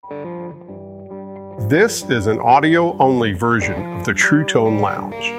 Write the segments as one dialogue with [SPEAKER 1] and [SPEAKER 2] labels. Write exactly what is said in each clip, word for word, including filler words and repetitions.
[SPEAKER 1] This is an audio-only version of the True Tone Lounge.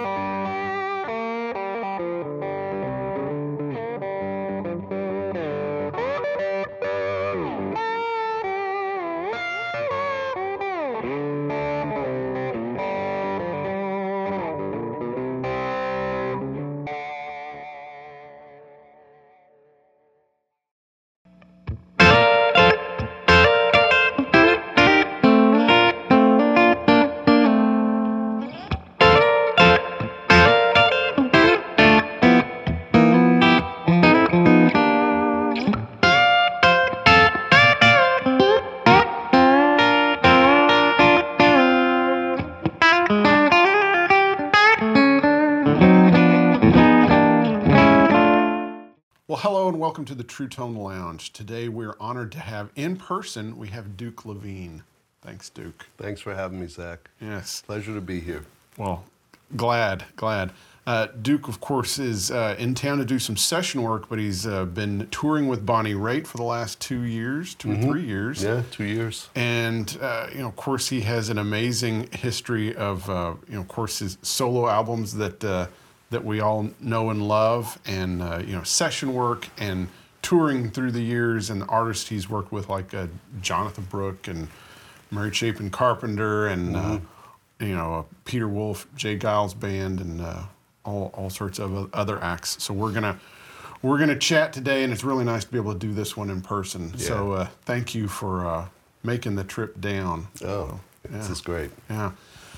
[SPEAKER 1] Welcome to the True Tone Lounge. Today we're honored to have in person, we have Duke Levine. Thanks, Duke.
[SPEAKER 2] Thanks for having me, Zach.
[SPEAKER 1] Yes.
[SPEAKER 2] Pleasure to be here.
[SPEAKER 1] Well, glad, glad. Uh, Duke, of course, is uh, in town to do some session work, but he's uh, been touring with Bonnie Raitt for the last two years, two mm-hmm. or three years.
[SPEAKER 2] Yeah, two years.
[SPEAKER 1] And, uh, you know, of course, he has an amazing history of, uh, you know, of course, his solo albums that... Uh, that we all know and love, and uh, you know, session work and touring through the years, and the artists he's worked with like uh, Jonathan Brooke and Mary Chapin Carpenter, and mm-hmm. uh, you know, uh, Peter Wolf, Jay Giles Band, and uh, all all sorts of other acts. So we're gonna we're gonna chat today, and it's really nice to be able to do this one in person. Yeah. So uh, thank you for uh, making the trip down.
[SPEAKER 2] Oh, so, this yeah. is great.
[SPEAKER 1] Yeah.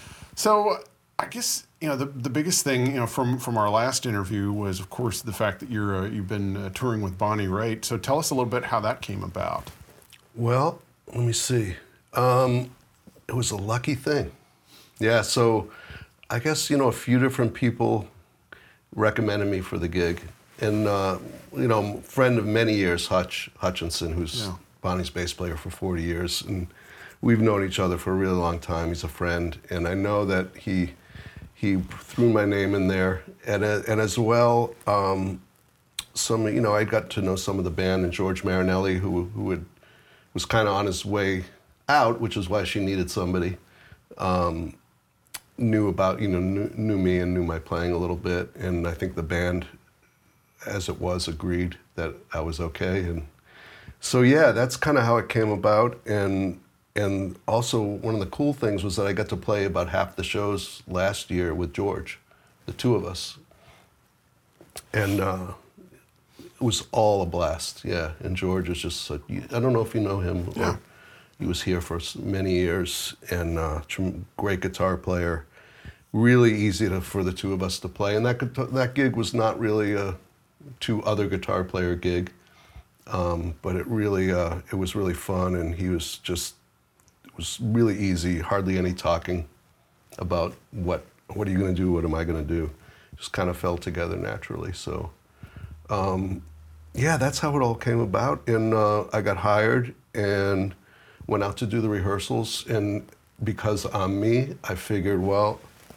[SPEAKER 1] So I guess. You know, the the biggest thing, you know, from, from our last interview was, of course, the fact that you're uh, you've been uh, touring with Bonnie Raitt. So tell us a little bit how that came about.
[SPEAKER 2] Well, let me see. Um, it was a lucky thing. Yeah, so I guess, you know, a few different people recommended me for the gig. And, uh, you know, a friend of many years, Hutch Hutchinson, who's yeah. Bonnie's bass player for forty years. And we've known each other for a really long time. He's a friend. And I know that he... He threw my name in there, and uh, and as well, um, some you know I got to know some of the band, and George Marinelli, who who had, was kind of on his way out, which is why she needed somebody. Um, knew about you know knew, knew me and knew my playing a little bit, and I think the band, as it was, agreed that I was okay, and so yeah, that's kind of how it came about, and. And also, one of the cool things was that I got to play about half the shows last year with George, the two of us. And uh, it was all a blast, yeah. And George is just, a, I don't know if you know him. Or
[SPEAKER 1] yeah.
[SPEAKER 2] He was here for many years, and uh, great guitar player. Really easy to, for the two of us to play. And that that gig was not really a two other guitar player gig, um, but it really, uh, it was really fun, and he was just, it was really easy, hardly any talking about what what are you going to do, what am I going to do. Just kind of fell together naturally. So, um, yeah, that's how it all came about. And uh, I got hired and went out to do the rehearsals. And because I'm me, I figured, well,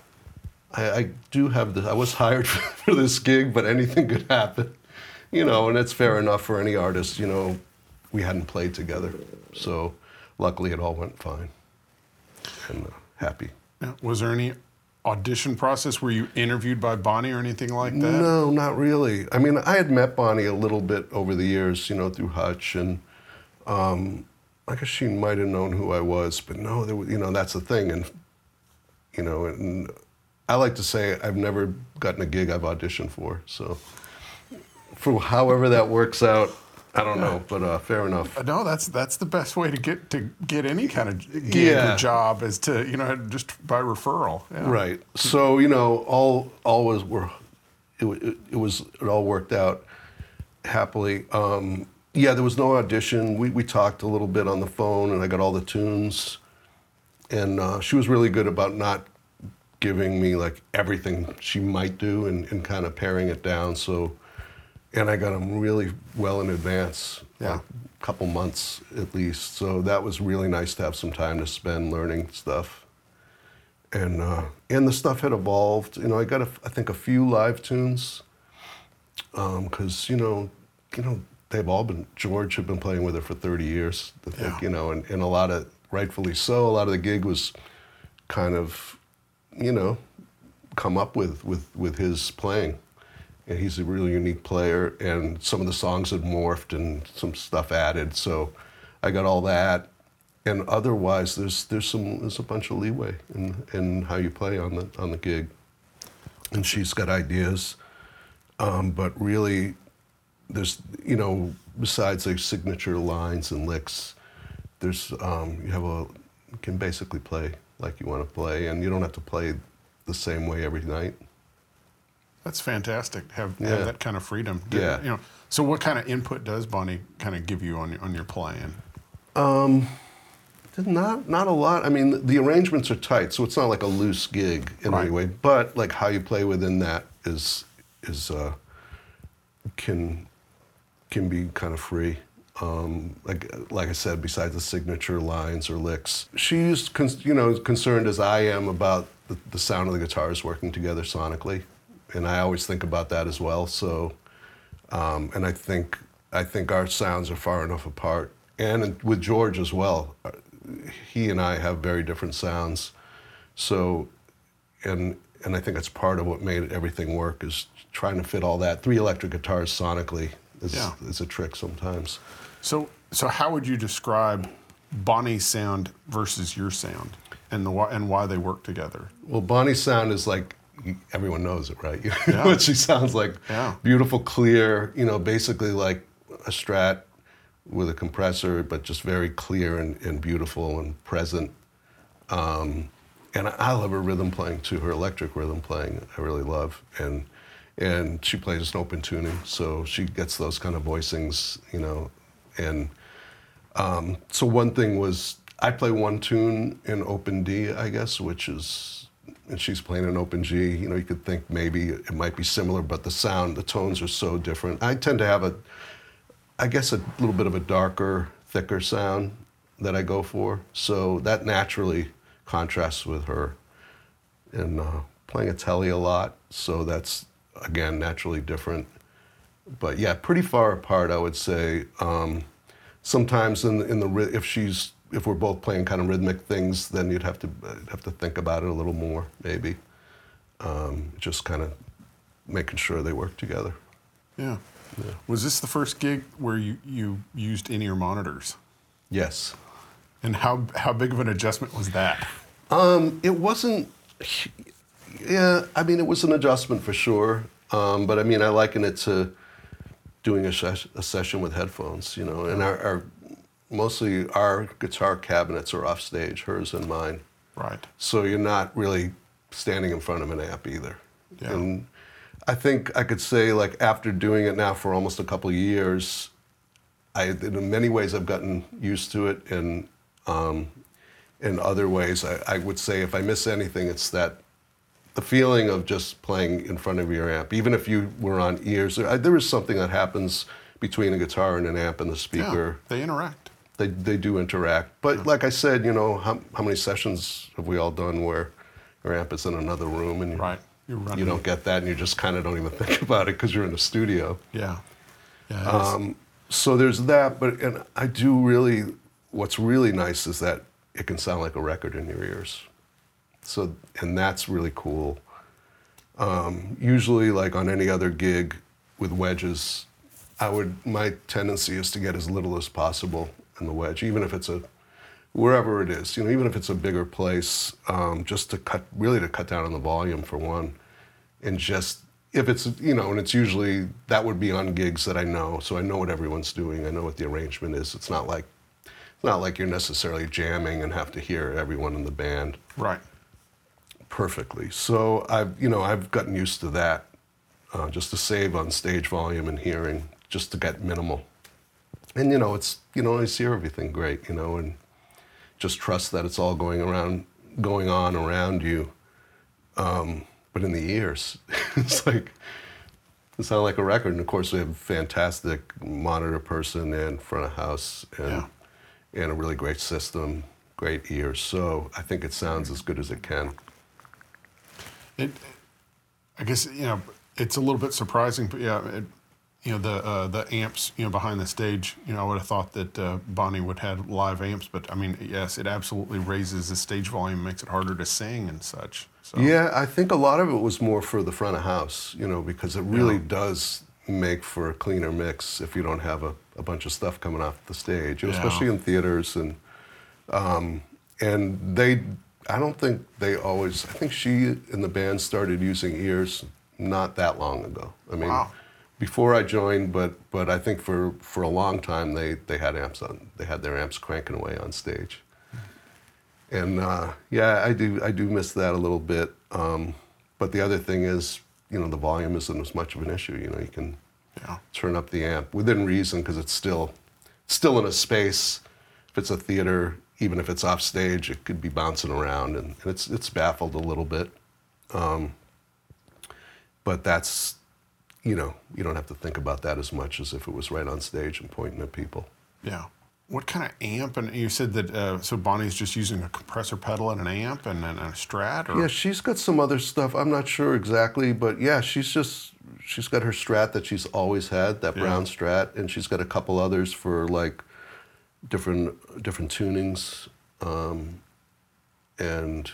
[SPEAKER 2] I, I do have the, I was hired for this gig, but anything could happen. You know, and it's fair enough for any artist. You know, we hadn't played together. So, luckily, it all went fine, and uh, happy.
[SPEAKER 1] Was there any audition process? Were you interviewed by Bonnie or anything like that?
[SPEAKER 2] No, not really. I mean, I had met Bonnie a little bit over the years, you know, through Hutch, and um, I guess she might have known who I was, but no, there was, you know, that's the thing, and you know, and I like to say I've never gotten a gig I've auditioned for, so for however that works out. I don't know, but uh, fair enough.
[SPEAKER 1] No, that's that's the best way to get to get any kind of gig
[SPEAKER 2] yeah.
[SPEAKER 1] or job is to you know just by referral. Yeah.
[SPEAKER 2] Right. So you know, all all was were, it, it, it was it all worked out happily. Um, yeah, there was no audition. We we talked a little bit on the phone, and I got all the tunes, and uh, she was really good about not giving me like everything she might do, and, and kind of paring it down. So. And I got them really well in advance,
[SPEAKER 1] yeah.
[SPEAKER 2] like a couple months at least. So that was really nice to have some time to spend learning stuff. And uh, and the stuff had evolved. You know, I got a, I think a few live tunes, because um, you know, you know they've all been George had been playing with her for thirty years. I think,
[SPEAKER 1] yeah.
[SPEAKER 2] you know, and, and a lot of rightfully so. A lot of the gig was kind of, you know, come up with with with his playing. And he's a really unique player, and some of the songs had morphed and some stuff added. So I got all that. And otherwise, there's there's some there's a bunch of leeway in in how you play on the on the gig. And she's got ideas, um, but really, there's you know besides like signature lines and licks, there's um, you have a you can basically play like you want to play, and you don't have to play the same way every night.
[SPEAKER 1] That's fantastic. Have,
[SPEAKER 2] Yeah.
[SPEAKER 1] have that kind of freedom. Do-
[SPEAKER 2] Yeah.
[SPEAKER 1] You know. So, what kind of input does Bonnie kind of give you on your, on your playing?
[SPEAKER 2] Not not a lot. I mean, the arrangements are tight, so it's not like a loose gig in
[SPEAKER 1] Right.
[SPEAKER 2] any way. But like how you play within that is is uh, can can be kind of free. Um, like like I said, besides the signature lines or licks, she's con- you know concerned as I am about the, the sound of the guitars working together sonically, and I always think about that as well. So, um, and I think I think our sounds are far enough apart, and with George as well. He and I have very different sounds, so and and I think that's part of what made everything work is trying to fit all that. Three electric guitars sonically is
[SPEAKER 1] Yeah.
[SPEAKER 2] is a trick sometimes.
[SPEAKER 1] So, so how would you describe Bonnie's sound versus your sound, and the why- and why they work together?
[SPEAKER 2] Well, Bonnie's sound is like everyone knows it, right? You know
[SPEAKER 1] Yeah.
[SPEAKER 2] what she sounds like.
[SPEAKER 1] Yeah.
[SPEAKER 2] Beautiful, clear. You know, basically like a Strat with a compressor, but just very clear and, and beautiful and present. Um, and I, I love her rhythm playing too. Her electric rhythm playing, I really love. And and she plays an open tuning, so she gets those kind of voicings, you know. And um, so one thing was I play one tune in open D, I guess, which is, and she's playing an open G. You know, you could think maybe it might be similar, but the sound, the tones are so different. I tend to have a, I guess, a little bit of a darker, thicker sound that I go for. So that naturally contrasts with her. And uh, playing a telly a lot, so that's, again, naturally different. But yeah, pretty far apart, I would say. Um, sometimes in the, in the ry- if she's if we're both playing kind of rhythmic things, then you'd have to uh, have to think about it a little more, maybe. Um, just kind of making sure they work together.
[SPEAKER 1] Yeah. Was this the first gig where you, you used in-ear monitors?
[SPEAKER 2] Yes.
[SPEAKER 1] And how how big of an adjustment was that?
[SPEAKER 2] Um, it wasn't. Yeah, I mean, it was an adjustment for sure. Um, but I mean, I liken it to doing a, ses- a session with headphones, you know. And our, our mostly our guitar cabinets are off stage, hers and mine.
[SPEAKER 1] Right.
[SPEAKER 2] So you're not really standing in front of an amp either.
[SPEAKER 1] Yeah.
[SPEAKER 2] And I think I could say, like, after doing it now for almost a couple of years, I, in many ways, I've gotten used to it, and um, in other ways, I, I would say if I miss anything, it's that the feeling of just playing in front of your amp, even if you were on ears. There, I, there is something that happens between a guitar and an amp and the speaker.
[SPEAKER 1] Yeah, they interact.
[SPEAKER 2] They they do interact, but
[SPEAKER 1] Yeah.
[SPEAKER 2] like I said, you know, how how many sessions have we all done where your amp is in another room and you,
[SPEAKER 1] Right. You're running.
[SPEAKER 2] you don't get that, and you just kind of don't even think about it because you're in a studio.
[SPEAKER 1] Yeah. Yeah. it is.
[SPEAKER 2] Um, so there's that, but and I do really. What's really nice is that it can sound like a record in your ears. So and that's really cool. Um, usually, like on any other gig with wedges, I would my tendency is to get as little as possible in the wedge, even if it's a wherever it is, you know, even if it's a bigger place, um, just to cut really to cut down on the volume for one, and just if it's you know, and it's usually that would be on gigs that I know, so I know what everyone's doing, I know what the arrangement is. It's not like it's not like you're necessarily jamming and have to hear everyone in the band
[SPEAKER 1] Right.
[SPEAKER 2] perfectly. So I've you know I've gotten used to that, uh, just to save on stage volume and hearing, just to get minimal. And you know it's you don't always hear everything great, you know, and just trust that it's all going around, going on around you. Um, but in the ears, it's like it sounds like a record. And of course, we have a fantastic monitor person and front of house, and
[SPEAKER 1] Yeah.
[SPEAKER 2] and a really great system, great ears. So I think it sounds as good as it can.
[SPEAKER 1] It, I guess, you know, it's a little bit surprising, but yeah, it, you know, the uh, the amps, you know, behind the stage. You know, I would have thought that uh, Bonnie would have live amps, but I mean, yes, it absolutely raises the stage volume, makes it harder to sing and such. So.
[SPEAKER 2] Yeah, I think a lot of it was more for the front of house, you know, because it really
[SPEAKER 1] Yeah.
[SPEAKER 2] does make for a cleaner mix if you don't have a, a bunch of stuff coming off the stage, you know,
[SPEAKER 1] Yeah.
[SPEAKER 2] especially in theaters. And um, and they, I don't think they always, I think she and the band started using ears not that long ago. I mean,
[SPEAKER 1] Wow.
[SPEAKER 2] before I joined, but but I think for, for a long time they, they had amps on, they had their amps cranking away on stage. And uh, yeah, I do I do miss that a little bit. Um, but the other thing is, you know, the volume isn't as much of an issue. You know, you can
[SPEAKER 1] Yeah.
[SPEAKER 2] turn up the amp within reason because it's still still in a space. If it's a theater, even if it's off stage, it could be bouncing around, and, and it's it's baffled a little bit. Um, but that's, you know, you don't have to think about that as much as if it was right on stage and pointing at people.
[SPEAKER 1] Yeah. What kind of amp? And you said that uh, so Bonnie's just using a compressor pedal and an amp and, and a Strat. Or?
[SPEAKER 2] Yeah, she's got some other stuff. I'm not sure exactly, but yeah, she's just she's got her Strat that she's always had, that
[SPEAKER 1] Yeah.
[SPEAKER 2] brown Strat, and she's got a couple others for like different different tunings, um, and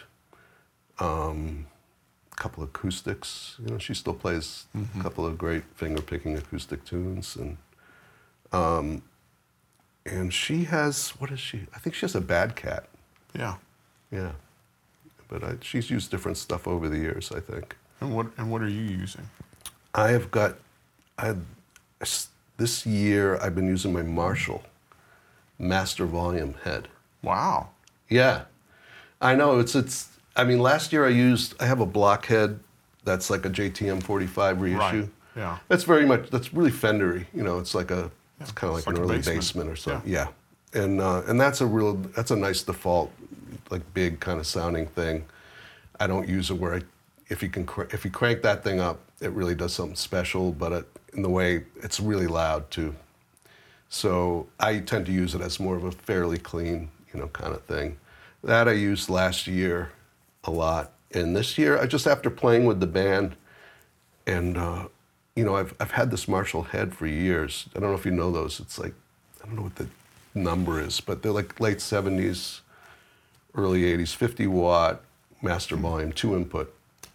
[SPEAKER 2] um, a couple acoustics. You know, she still plays
[SPEAKER 1] Mm-hmm.
[SPEAKER 2] a couple of great finger picking acoustic tunes, and um, and she has, what is she? I think she has a Bad Cat.
[SPEAKER 1] Yeah.
[SPEAKER 2] Yeah, but I, she's used different stuff over the years, I think.
[SPEAKER 1] And what and what are you using?
[SPEAKER 2] I have got, I this year I've been using my Marshall Master Volume head.
[SPEAKER 1] Wow.
[SPEAKER 2] Yeah, I know it's it's. I mean, last year I used. I have a blockhead that's like a J T M forty-five reissue.
[SPEAKER 1] Right. Yeah.
[SPEAKER 2] That's very much. That's really Fendery. You know, it's like a. It's
[SPEAKER 1] Yeah,
[SPEAKER 2] kind of like
[SPEAKER 1] it's
[SPEAKER 2] an
[SPEAKER 1] like a
[SPEAKER 2] early
[SPEAKER 1] basement.
[SPEAKER 2] basement, or something. Yeah, and uh, and that's a real. That's a nice default, like big kind of sounding thing. I don't use it where I, if you can cr- if you crank that thing up, it really does something special. But it, in the way it's really loud too. So I tend to use it as more of a fairly clean, you know, kind of thing. That I used last year a lot, and this year I just after playing with the band, and uh, you know I've I've had this Marshall head for years. I don't know if you know those. It's like I don't know what the number is, but they're like late seventies, early eighties, fifty watt master volume, two input,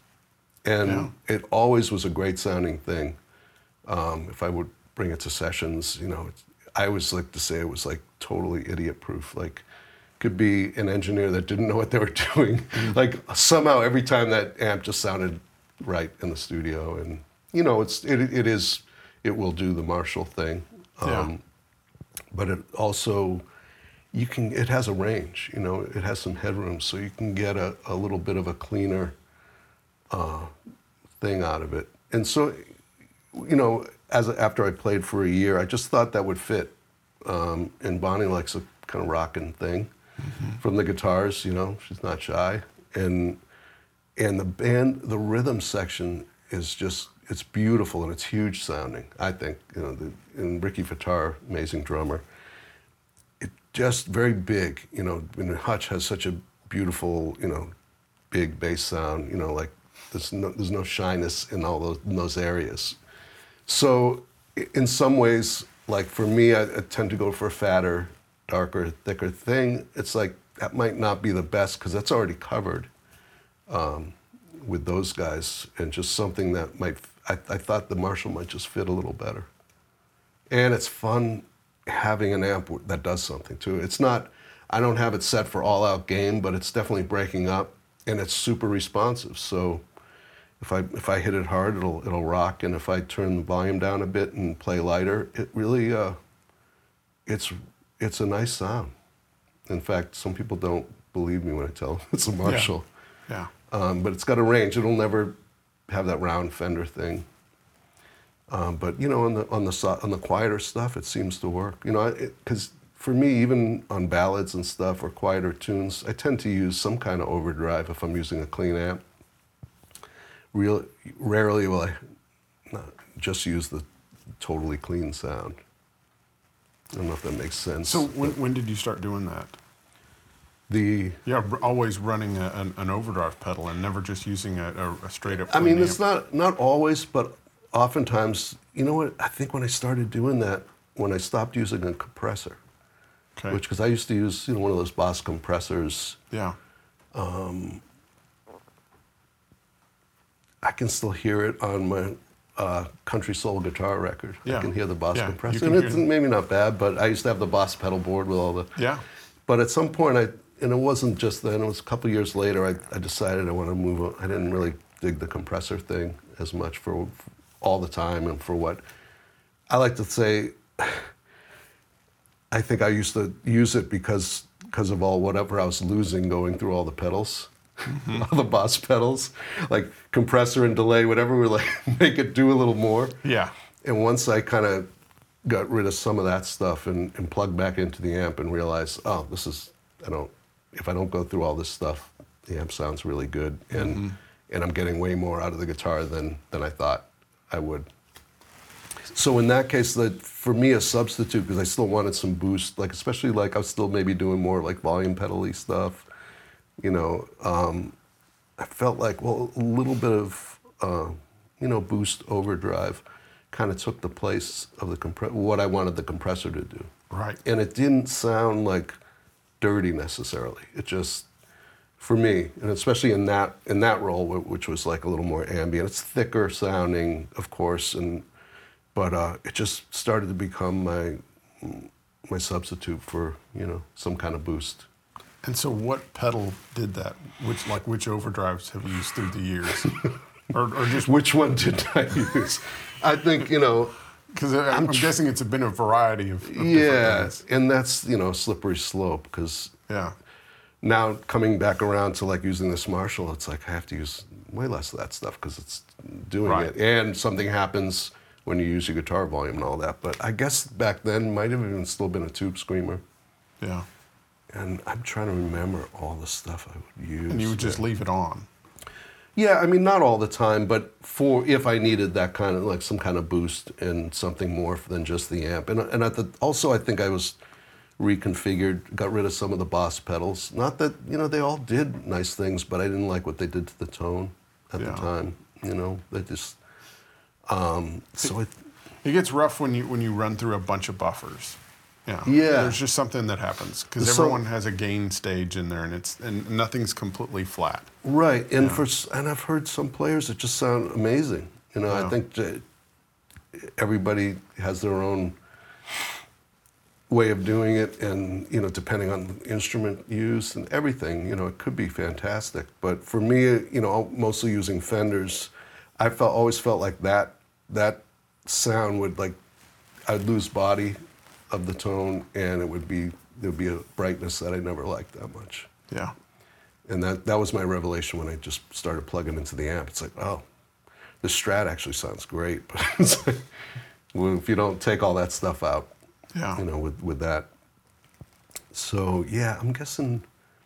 [SPEAKER 2] and
[SPEAKER 1] Yeah.
[SPEAKER 2] it always was a great sounding thing. Um, if I would bring it to sessions, you know, it's, I always like to say it was like totally idiot proof. Like, could be an engineer that didn't know what they were doing. Like somehow every time that amp just sounded right in the studio, and you know, it's it it is it will do the Marshall thing, um,
[SPEAKER 1] Yeah.
[SPEAKER 2] but it also you can it has a range. You know, it has some headroom, so you can get a, a little bit of a cleaner uh, thing out of it. And so, you know, as after I played for a year, I just thought that would fit. Um, and Bonnie likes a kind of rocking thing from the guitars. You know, she's not shy, and and the band, the rhythm section is just it's beautiful and it's huge sounding. I think you know, the, and Ricky Fattar, amazing drummer. It just very big. You know, and Hutch has such a beautiful, you know, big bass sound. You know, like there's no there's no shyness in all those in those areas. So i- in some ways, like for me, I, I tend to go for a fatter, darker, thicker thing. It's like that might not be the best because that's already covered um, with those guys, and just something that might. I, I thought the Marshall might just fit a little better. And it's fun having an amp w- that does something too. It's not. I don't have it set for all-out gain, but it's definitely breaking up, and it's super responsive. So. If I if I hit it hard, it'll it'll rock, and if I turn the volume down a bit and play lighter, it really uh, it's it's a nice sound. In fact, some people don't believe me when I tell them it's a Marshall,
[SPEAKER 1] Yeah.
[SPEAKER 2] um, but it's got a range. It'll never have that round Fender thing. Um, but you know, on the on the so- on the quieter stuff, it seems to work. You know, because for me, even on ballads and stuff or quieter tunes, I tend to use some kind of overdrive if I'm using a clean amp. Real, rarely will I not just use the totally clean sound. I don't know if that makes sense.
[SPEAKER 1] So when when did you start doing that?
[SPEAKER 2] the,
[SPEAKER 1] Yeah, r- always running a, an, an overdrive pedal and never just using a, a, a straight up.
[SPEAKER 2] I mean,
[SPEAKER 1] clean
[SPEAKER 2] it's
[SPEAKER 1] amp.
[SPEAKER 2] not not always, but oftentimes, you know what? I think when I started doing that, when I stopped using a compressor,
[SPEAKER 1] Okay.
[SPEAKER 2] which because I used to use you know one of those Boss compressors.
[SPEAKER 1] Yeah.
[SPEAKER 2] I can still hear it on my uh, country soul guitar record.
[SPEAKER 1] Yeah.
[SPEAKER 2] I can hear the Boss
[SPEAKER 1] Yeah, you
[SPEAKER 2] compressor,
[SPEAKER 1] can
[SPEAKER 2] and it's
[SPEAKER 1] hear it.
[SPEAKER 2] maybe not bad. But I used to have the Boss pedal board with all the.
[SPEAKER 1] Yeah.
[SPEAKER 2] But at some point, I and it wasn't just then. It was a couple years later. I, I decided I want to move on. I didn't really dig the compressor thing as much for, for all the time and for what I like to say. I think I used to use it because because of all whatever I was losing going through all the pedals, mm-hmm. all the Boss pedals, like compressor and delay, whatever would like make it do a little more.
[SPEAKER 1] Yeah.
[SPEAKER 2] And once I kind of got rid of some of that stuff and, and plugged back into the amp and realized, oh, this is I don't if I don't go through all this stuff, the amp sounds really good, and mm-hmm. and I'm getting way more out of the guitar than than I thought I would. So in that case, that for me a substitute, because I still wanted some boost, like especially like I was still maybe doing more like volume pedal-y stuff, you know. Um, I felt like well a little bit of uh, you know boost overdrive kind of took the place of the compre- what I wanted the compressor to do.
[SPEAKER 1] Right.
[SPEAKER 2] And it didn't sound like dirty necessarily. It just for me, and especially in that in that role, which was like a little more ambient. It's thicker sounding, of course, and but uh, it just started to become my my substitute for you know some kind of boost.
[SPEAKER 1] And so, what pedal did that? Which like which overdrives have you used through the years, or, or just
[SPEAKER 2] which one did I use? I think you know
[SPEAKER 1] because I'm, I'm guessing it's been a variety of, of
[SPEAKER 2] yeah,
[SPEAKER 1] different things.
[SPEAKER 2] And that's you know slippery slope because
[SPEAKER 1] yeah.
[SPEAKER 2] Now coming back around to like using this Marshall, it's like I have to use way less of that stuff because it's doing
[SPEAKER 1] Right.
[SPEAKER 2] it, and something happens when you use your guitar volume and all that. But I guess back then might have even still been a tube screamer.
[SPEAKER 1] Yeah.
[SPEAKER 2] And I'm trying to remember all the stuff I would use.
[SPEAKER 1] And you would just leave it on.
[SPEAKER 2] Yeah, I mean not all the time, but for if I needed that kind of like some kind of boost and something more than just the amp. And and at the, also I think I was reconfigured, got rid of some of the Boss pedals. Not that you know they all did nice things, but I didn't like what they did to the tone at
[SPEAKER 1] Yeah.
[SPEAKER 2] the time. You know, they just. Um, so it,
[SPEAKER 1] It gets rough when you when you run through a bunch of buffers. Yeah.
[SPEAKER 2] Yeah.
[SPEAKER 1] There's just something that happens because
[SPEAKER 2] So-
[SPEAKER 1] everyone has a gain stage in there, and it's and nothing's completely flat.
[SPEAKER 2] right, and
[SPEAKER 1] Yeah.
[SPEAKER 2] for s- and I've heard some players that just sound amazing. You know,
[SPEAKER 1] Yeah.
[SPEAKER 2] I think that everybody has their own way of doing it, and you know, depending on the instrument used and everything, you know, it could be fantastic. But for me, you know, mostly using Fenders, I felt always felt like that that sound would like I'd lose body of the tone, and it would be there would be a brightness that I never liked that much.
[SPEAKER 1] Yeah.
[SPEAKER 2] And that that was my revelation when I just started plugging into the amp. It's like, oh, the Strat actually sounds great, but it's like, well, if you don't take all that stuff out,
[SPEAKER 1] Yeah.
[SPEAKER 2] you know, with, with that. So yeah, I'm guessing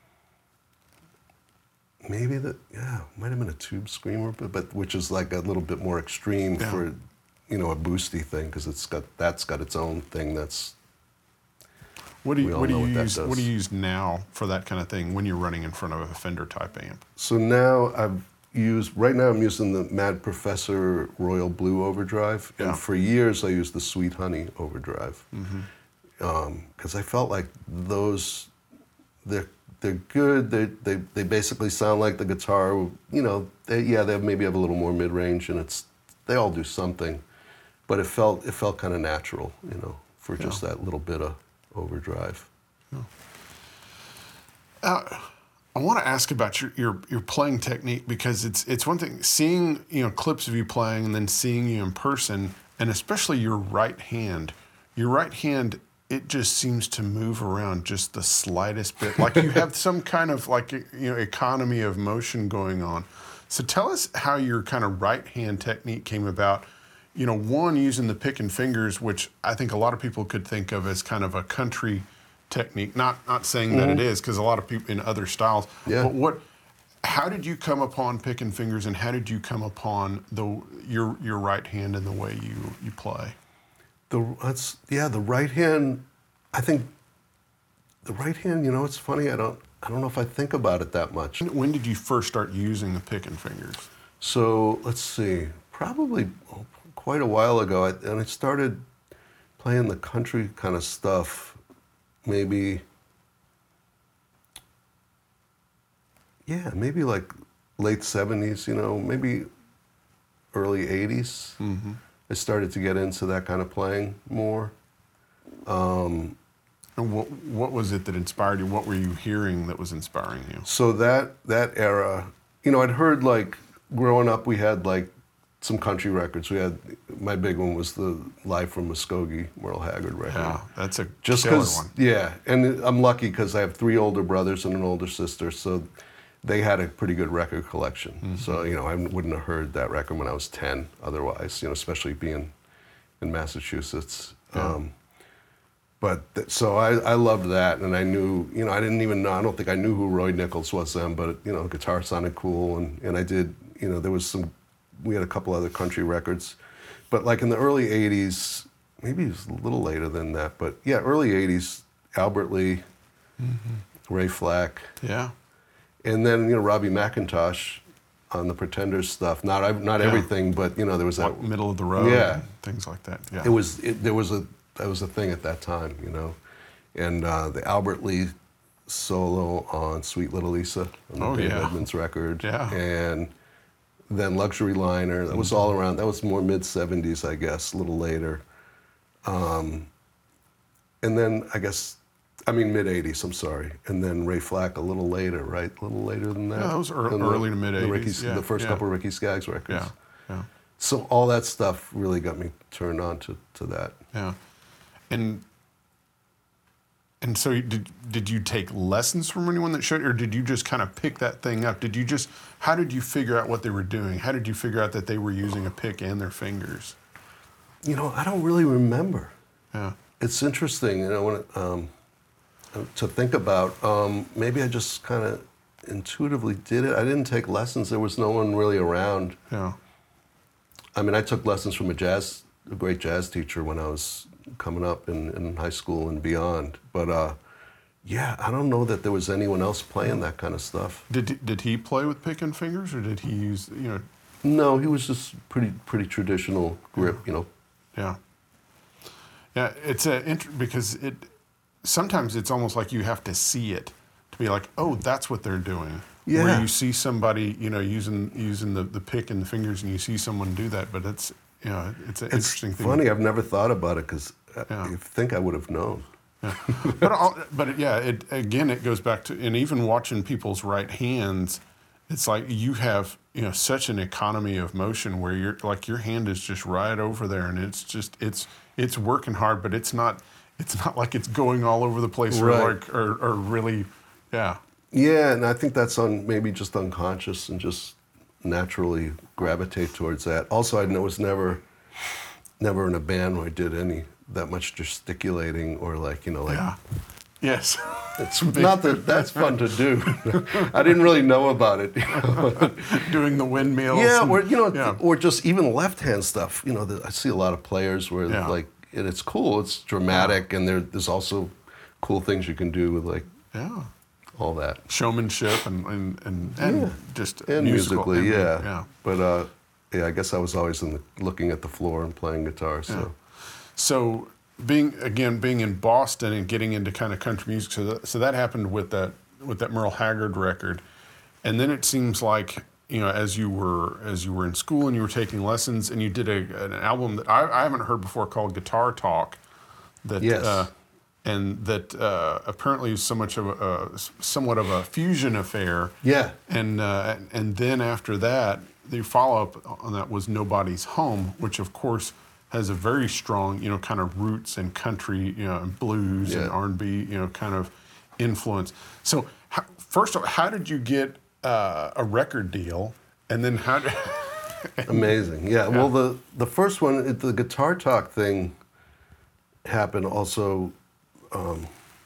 [SPEAKER 2] maybe that yeah, might have been a tube screamer, but, but which is like a little bit more extreme
[SPEAKER 1] Yeah.
[SPEAKER 2] for, you know, a boosty thing because it's got that's got its own thing that's.
[SPEAKER 1] What do
[SPEAKER 2] We
[SPEAKER 1] you
[SPEAKER 2] all
[SPEAKER 1] what do
[SPEAKER 2] know
[SPEAKER 1] you
[SPEAKER 2] what that
[SPEAKER 1] use
[SPEAKER 2] does.
[SPEAKER 1] what do you use now for that kind of thing when you're running in front of a Fender type amp?
[SPEAKER 2] So now I've used right now I'm using the Mad Professor Royal Blue Overdrive,
[SPEAKER 1] Yeah.
[SPEAKER 2] and for years I used the Sweet Honey Overdrive
[SPEAKER 1] Mm-hmm.
[SPEAKER 2] because I felt like those they're they're good. They they they basically sound like the guitar. You know, they, yeah, they maybe have a little more mid range, and it's they all do something, but it felt it felt kind of natural, you know, for just
[SPEAKER 1] Yeah.
[SPEAKER 2] that little bit of overdrive.
[SPEAKER 1] I want to ask about your, your your playing technique because it's it's one thing seeing you know clips of you playing and then seeing you in person, and especially your right hand. Your right hand, it just seems to move around just the slightest bit, like you have some kind of like you know economy of motion going on. So tell us how your kind of right hand technique came about. You know, one using the pick and fingers, which I think a lot of people could think of as kind of a country technique. Not not saying that it is, because a lot of people in other styles.
[SPEAKER 2] Yeah.
[SPEAKER 1] But what? How did you come upon pick and fingers, and how did you come upon the your your right hand and the way you you play?
[SPEAKER 2] The that's yeah, the right hand. I think the right hand. You know, it's funny. I don't. I don't know if I think about it that much.
[SPEAKER 1] When did you first start using the pick and fingers?
[SPEAKER 2] So let's see. Probably oh, quite a while ago, I, and I started playing the country kind of stuff, maybe, yeah, maybe like late seventies, you know, maybe early eighties. Mm-hmm. I started to get into that kind of playing more. Um,
[SPEAKER 1] and what, what was it that inspired you? What were you hearing that was inspiring you?
[SPEAKER 2] So that that era, you know, I'd heard like growing up, we had like some country records. We had my big one was the Live from Muskogee, Merle Haggard record.
[SPEAKER 1] Yeah, that's a
[SPEAKER 2] just
[SPEAKER 1] killer
[SPEAKER 2] cause,
[SPEAKER 1] one.
[SPEAKER 2] Yeah, and I'm lucky because I have three older brothers and an older sister, so they had a pretty good record collection. Mm-hmm. So you know, I wouldn't have heard that record when I was ten. Otherwise, you know, especially being in Massachusetts.
[SPEAKER 1] Yeah.
[SPEAKER 2] Um, But th- so I, I loved that, and I knew, you know, I didn't even know, I don't think I knew who Roy Nichols was then, but, you know, guitar sounded cool, and, and I did, you know, there was some, we had a couple other country records. But like in the early eighties, maybe it was a little later than that, but yeah, early eighties, Albert Lee, mm-hmm. Ray Flack.
[SPEAKER 1] Yeah.
[SPEAKER 2] And then, you know, Robbie McIntosh on the Pretenders stuff. Not not
[SPEAKER 1] Yeah.
[SPEAKER 2] everything, but, you know, there was that.
[SPEAKER 1] Like middle of the road.
[SPEAKER 2] Yeah.
[SPEAKER 1] And things like that. Yeah.
[SPEAKER 2] It was, it, there was a, that was a thing at that time, you know. And uh, the Albert Lee solo on Sweet Little Lisa on the
[SPEAKER 1] Oh,
[SPEAKER 2] Dave
[SPEAKER 1] yeah.
[SPEAKER 2] Edmunds record.
[SPEAKER 1] Yeah.
[SPEAKER 2] And then Luxury Liner, that was all around, that was more mid-seventies, I guess, a little later. Um, and then, I guess, I mean mid-eighties, I'm sorry. And then Ray Flack a little later, right? A little later than that.
[SPEAKER 1] Yeah, that was ear-
[SPEAKER 2] And the-
[SPEAKER 1] early to mid-eighties,
[SPEAKER 2] The, Ricky,
[SPEAKER 1] yeah,
[SPEAKER 2] the first
[SPEAKER 1] yeah.
[SPEAKER 2] couple of Ricky Skaggs records.
[SPEAKER 1] Yeah. Yeah.
[SPEAKER 2] So all that stuff really got me turned on to, to that.
[SPEAKER 1] Yeah. And and so you- did did you take lessons from anyone that showed, or did you just kind of pick that thing up? Did you just, how did you figure out what they were doing? How did you figure out that they were using a pick and their fingers?
[SPEAKER 2] You know, I don't really remember.
[SPEAKER 1] Yeah.
[SPEAKER 2] It's interesting, you know, when it, um, to think about. Um, maybe I just kind of intuitively did it. I didn't take lessons. There was no one really around.
[SPEAKER 1] Yeah.
[SPEAKER 2] I mean, I took lessons from a jazz, a great jazz teacher when I was coming up in, in high school and beyond. But uh, yeah, I don't know that there was anyone else playing that kind of stuff.
[SPEAKER 1] Did did he play with pick and fingers, or did he use, you know?
[SPEAKER 2] No, he was just pretty pretty traditional grip, you know.
[SPEAKER 1] Yeah. Yeah, it's a int- because it sometimes it's almost like you have to see it to be like, oh, that's what they're doing.
[SPEAKER 2] Yeah.
[SPEAKER 1] Where you see somebody, you know, using using the, the pick and the fingers, and you see someone do that, but it's, you know, it's an
[SPEAKER 2] It's
[SPEAKER 1] interesting thing.
[SPEAKER 2] funny. I've never thought about it because
[SPEAKER 1] Yeah.
[SPEAKER 2] I think I would have known.
[SPEAKER 1] Yeah. but all, but it, yeah, it again it goes back to, and even watching people's right hands, it's like you have, you know, such an economy of motion where you're like your hand is just right over there, and it's just it's it's working hard, but it's not it's not like it's going all over the place or
[SPEAKER 2] Right.
[SPEAKER 1] like or, or really, yeah.
[SPEAKER 2] Yeah, and I think that's on maybe just unconscious and just naturally gravitate towards that. Also, I was never never in a band where I did any that much gesticulating or like, you know, like
[SPEAKER 1] Yeah. Yes.
[SPEAKER 2] it's not that that's fun to do. I didn't really know about it. You know?
[SPEAKER 1] Doing the windmills.
[SPEAKER 2] Yeah,
[SPEAKER 1] and-
[SPEAKER 2] or you know,
[SPEAKER 1] yeah.
[SPEAKER 2] or just even left hand stuff. You know, the, I see a lot of players where
[SPEAKER 1] Yeah.
[SPEAKER 2] like and it's cool, it's dramatic, and there, there's also cool things you can do with like
[SPEAKER 1] Yeah.
[SPEAKER 2] all that.
[SPEAKER 1] Showmanship and and and, and
[SPEAKER 2] Yeah.
[SPEAKER 1] just
[SPEAKER 2] And
[SPEAKER 1] musical,
[SPEAKER 2] musically,
[SPEAKER 1] and-
[SPEAKER 2] yeah.
[SPEAKER 1] yeah.
[SPEAKER 2] But uh, yeah, I guess I was always in the, looking at the floor and playing guitar. So
[SPEAKER 1] Yeah. So being again being in Boston and getting into kind of country music, so that, so that happened with that with that Merle Haggard record, and then it seems like, you know, as you were as you were in school and you were taking lessons and you did a, an album that I, I haven't heard before called Guitar Talk, that
[SPEAKER 2] Yes.
[SPEAKER 1] uh, and that uh, apparently is so much of a, uh, somewhat of a fusion affair.
[SPEAKER 2] yeah,
[SPEAKER 1] And uh, and then after that, the follow up on that was Nobody's Home, which of course has a very strong, you know, kind of roots in country, you know, and blues
[SPEAKER 2] Yeah.
[SPEAKER 1] and R and B, you know, kind of influence. So how, first of all, how did you get uh, a record deal, and then how? Did,
[SPEAKER 2] amazing. Yeah. Well, the the first one, it- the Guitar Talk thing, happened also, um,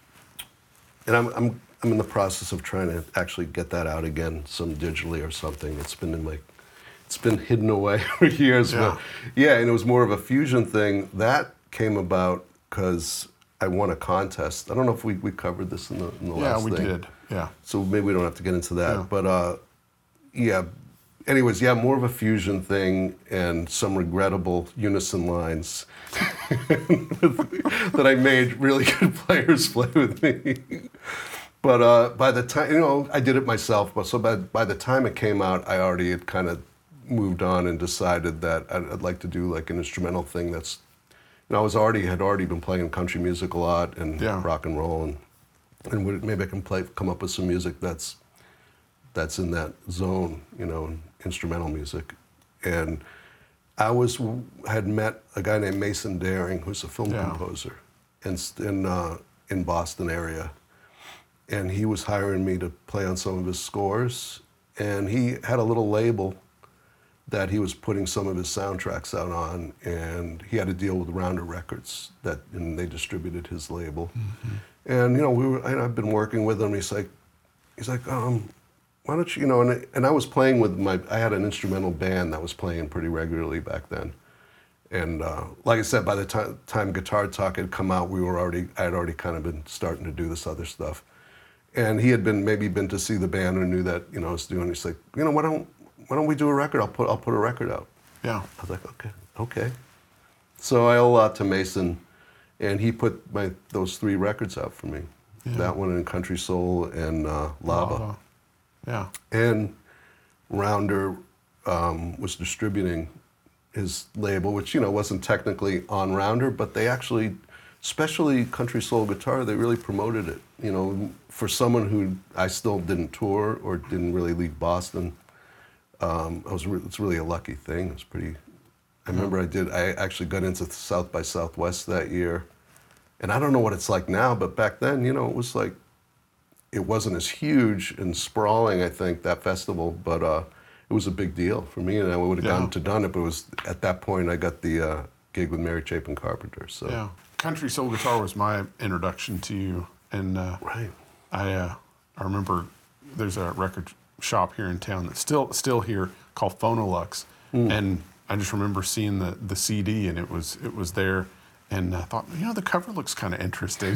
[SPEAKER 2] and I'm I'm I'm in the process of trying to actually get that out again, some digitally or something. It's been in my It's been hidden away for years.
[SPEAKER 1] Yeah.
[SPEAKER 2] But yeah, and it was more of a fusion thing. That came about because I won a contest. I don't know if we, we covered this in the, in the
[SPEAKER 1] yeah,
[SPEAKER 2] last
[SPEAKER 1] we
[SPEAKER 2] thing.
[SPEAKER 1] did. Yeah.
[SPEAKER 2] So maybe we don't have to get into that.
[SPEAKER 1] Yeah.
[SPEAKER 2] But uh, yeah, anyways, yeah, more of a fusion thing and some regrettable unison lines that I made really good players play with me. But uh, by the time, you know, I did it myself, but so by, by the time it came out, I already had kind of moved on and decided that I'd, I'd like to do like an instrumental thing that's, you know, I was already, had already been playing country music a lot and
[SPEAKER 1] Yeah.
[SPEAKER 2] rock and roll, and, and would- maybe I can play, come up with some music that's, that's in that zone, you know, instrumental music. And I was, had met a guy named Mason Daring, who's a film
[SPEAKER 1] Yeah.
[SPEAKER 2] composer in, in, uh, in Boston area. And he was hiring me to play on some of his scores. And he had a little label that he was putting some of his soundtracks out on. And he had a deal with Rounder Records, that, and they distributed his label. Mm-hmm. And, you know, we were, and I've been working with him. He's like, he's like, um, why don't you, you know, and, and I was playing with my, I had an instrumental band that was playing pretty regularly back then. And uh, like I said, by the time, time Guitar Talk had come out, we were already, I had already kind of been starting to do this other stuff. And he had been, maybe been to see the band and knew that, you know, I was doing, he's like, you know, why don't, why don't we do a record? I'll put, I'll put a record out.
[SPEAKER 1] Yeah.
[SPEAKER 2] I was like, okay, okay. So I owe a lot to Mason, and he put my, those three records out for me.
[SPEAKER 1] Yeah.
[SPEAKER 2] That one and Country Soul and uh, Lava.
[SPEAKER 1] Lava. Yeah.
[SPEAKER 2] And Rounder um, was distributing his label, which, you know, wasn't technically on Rounder, but they actually, especially Country Soul Guitar, they really promoted it. You know, for someone who I still didn't tour or didn't really leave Boston, um, I was re- it's really a lucky thing. It was pretty. I remember I did. I actually got into South by Southwest that year, and I don't know what it's like now, but back then, you know, it was like, it wasn't as huge and sprawling, I think, that festival, but uh, it was a big deal for me, and I would have
[SPEAKER 1] Yeah.
[SPEAKER 2] gone to done it. But it was at that point I got the uh, gig with Mary Chapin Carpenter. So
[SPEAKER 1] Yeah. Country Soul Guitar was my introduction to you, and uh,
[SPEAKER 2] right,
[SPEAKER 1] I uh, I remember there's a record shop here in town that's still still here called Phonolux,
[SPEAKER 2] Mm.
[SPEAKER 1] and I just remember seeing the, the C D, and it was it was there, and I thought, you know, the cover looks kind of interesting.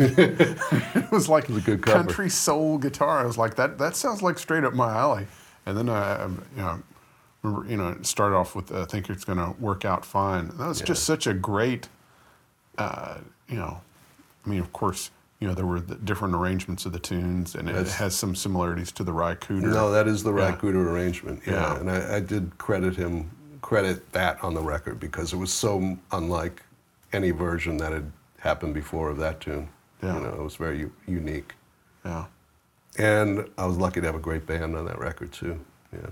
[SPEAKER 1] It was like
[SPEAKER 2] It was a good cover.
[SPEAKER 1] Country Soul Guitar. I was like, that that sounds like straight up my alley. And then I, I you know, remember, you know, it started off with I think it's going to work out fine. That was
[SPEAKER 2] Yeah.
[SPEAKER 1] just such a great, uh, you know, I mean, of course, you know, there were the different arrangements of the tunes, and it
[SPEAKER 2] That's-
[SPEAKER 1] has some similarities to the Ry Cooder.
[SPEAKER 2] no, that is the
[SPEAKER 1] Yeah.
[SPEAKER 2] Ry Cooder arrangement. Yeah,
[SPEAKER 1] Yeah.
[SPEAKER 2] and I, I did credit him, credit that on the record because it was so unlike any version that had happened before of that tune.
[SPEAKER 1] Yeah.
[SPEAKER 2] You know, it was very u- unique.
[SPEAKER 1] Yeah.
[SPEAKER 2] And I was lucky to have a great band on that record too. Yeah.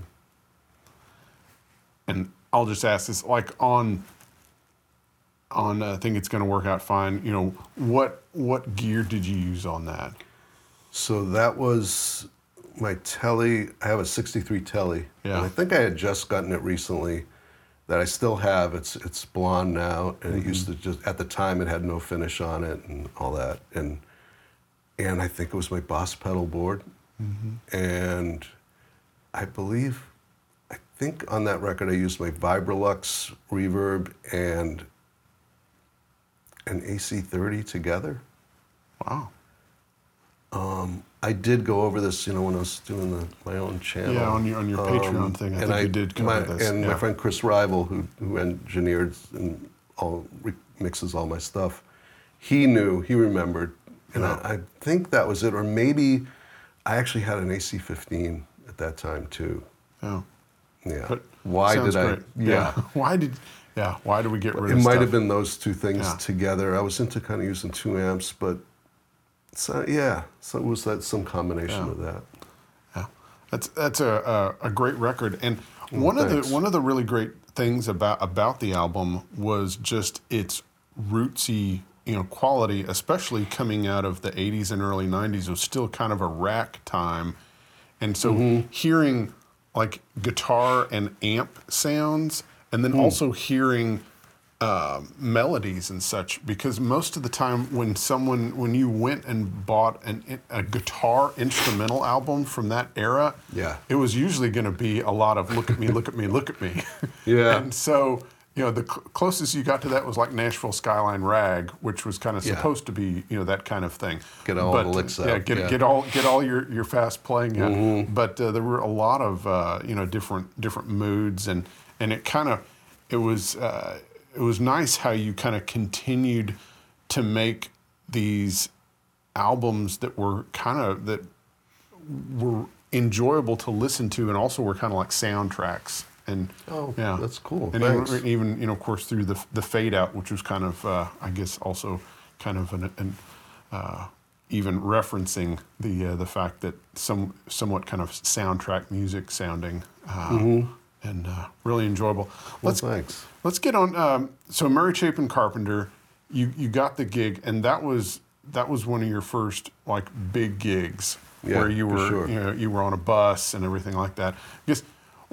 [SPEAKER 1] And I'll just ask this, like on, on uh, I think it's going to work out fine. You know, what what gear did you use on that?
[SPEAKER 2] So that was my Tele. I have a sixty-three Tele.
[SPEAKER 1] Yeah.
[SPEAKER 2] And I think I had just gotten it recently. That I still have. It's it's blonde now, and it used to just at the time it had no finish on it and all that. And and I think it was my Boss pedal board. And I believe, I think on that record I used my Vibrolux reverb and an A C thirty together.
[SPEAKER 1] Wow.
[SPEAKER 2] I did go over this, you know, when I was doing the, my own channel.
[SPEAKER 1] Yeah, on your on your Patreon thing, I
[SPEAKER 2] and
[SPEAKER 1] think you did cover
[SPEAKER 2] my,
[SPEAKER 1] this.
[SPEAKER 2] And
[SPEAKER 1] yeah.
[SPEAKER 2] my friend Chris Rival, who who engineered and all re- mixes all my stuff, he knew, he remembered, and
[SPEAKER 1] Yeah.
[SPEAKER 2] I, I think that was it. Or maybe I actually had an A C fifteen at that time too.
[SPEAKER 1] Yeah.
[SPEAKER 2] Yeah.
[SPEAKER 1] But
[SPEAKER 2] Why
[SPEAKER 1] sounds
[SPEAKER 2] did I?
[SPEAKER 1] great. Yeah. Why did? Yeah. Why did we get rid
[SPEAKER 2] It
[SPEAKER 1] of
[SPEAKER 2] might
[SPEAKER 1] stuff?
[SPEAKER 2] have been those two things
[SPEAKER 1] Yeah.
[SPEAKER 2] together. I was into kind of using two amps, but so, yeah, so it was that some combination
[SPEAKER 1] Yeah.
[SPEAKER 2] of that.
[SPEAKER 1] Yeah, that's that's a a, a great record, and one of
[SPEAKER 2] thanks.
[SPEAKER 1] the one of the really great things about about the album was just its rootsy, you know, quality, especially coming out of the eighties and early nineties. It was still kind of a rack time, and so
[SPEAKER 2] Mm-hmm.
[SPEAKER 1] hearing like guitar and amp sounds, and then
[SPEAKER 2] Mm.
[SPEAKER 1] also hearing uh, melodies and such, because most of the time when someone when you went and bought an, a guitar instrumental album from that era,
[SPEAKER 2] Yeah.
[SPEAKER 1] it was usually going to be a lot of look at me, look at me, look at me.
[SPEAKER 2] Yeah.
[SPEAKER 1] And so You know, the cl- closest you got to that was like Nashville Skyline Rag, which was kind of
[SPEAKER 2] Yeah.
[SPEAKER 1] supposed to be, you know, that kind of thing.
[SPEAKER 2] Get all
[SPEAKER 1] but,
[SPEAKER 2] the licks
[SPEAKER 1] yeah,
[SPEAKER 2] out,
[SPEAKER 1] Get,
[SPEAKER 2] yeah.
[SPEAKER 1] get all get all your, your fast playing out.
[SPEAKER 2] Mm-hmm.
[SPEAKER 1] But uh, there were a lot of uh, you know different different moods, and and it kind of it was uh, it was nice how you kind of continued to make these albums that were kind of that were enjoyable to listen to, and also were kind of like soundtracks. And
[SPEAKER 2] Oh,
[SPEAKER 1] yeah,
[SPEAKER 2] that's cool.
[SPEAKER 1] And
[SPEAKER 2] Thanks.
[SPEAKER 1] even, even you know, of course, through the the fade out, which was kind of, uh, I guess, also kind of an, an uh, even referencing the uh, the fact that some somewhat kind of soundtrack music sounding, uh,
[SPEAKER 2] Mm-hmm.
[SPEAKER 1] and uh, really enjoyable. Let's
[SPEAKER 2] thanks.
[SPEAKER 1] let's get on. Um, so Mary Chapin Carpenter, you you got the gig, and that was that was one of your first like big gigs,
[SPEAKER 2] Yeah,
[SPEAKER 1] where you
[SPEAKER 2] for
[SPEAKER 1] were
[SPEAKER 2] sure.
[SPEAKER 1] you know you were on a bus and everything like that. I guess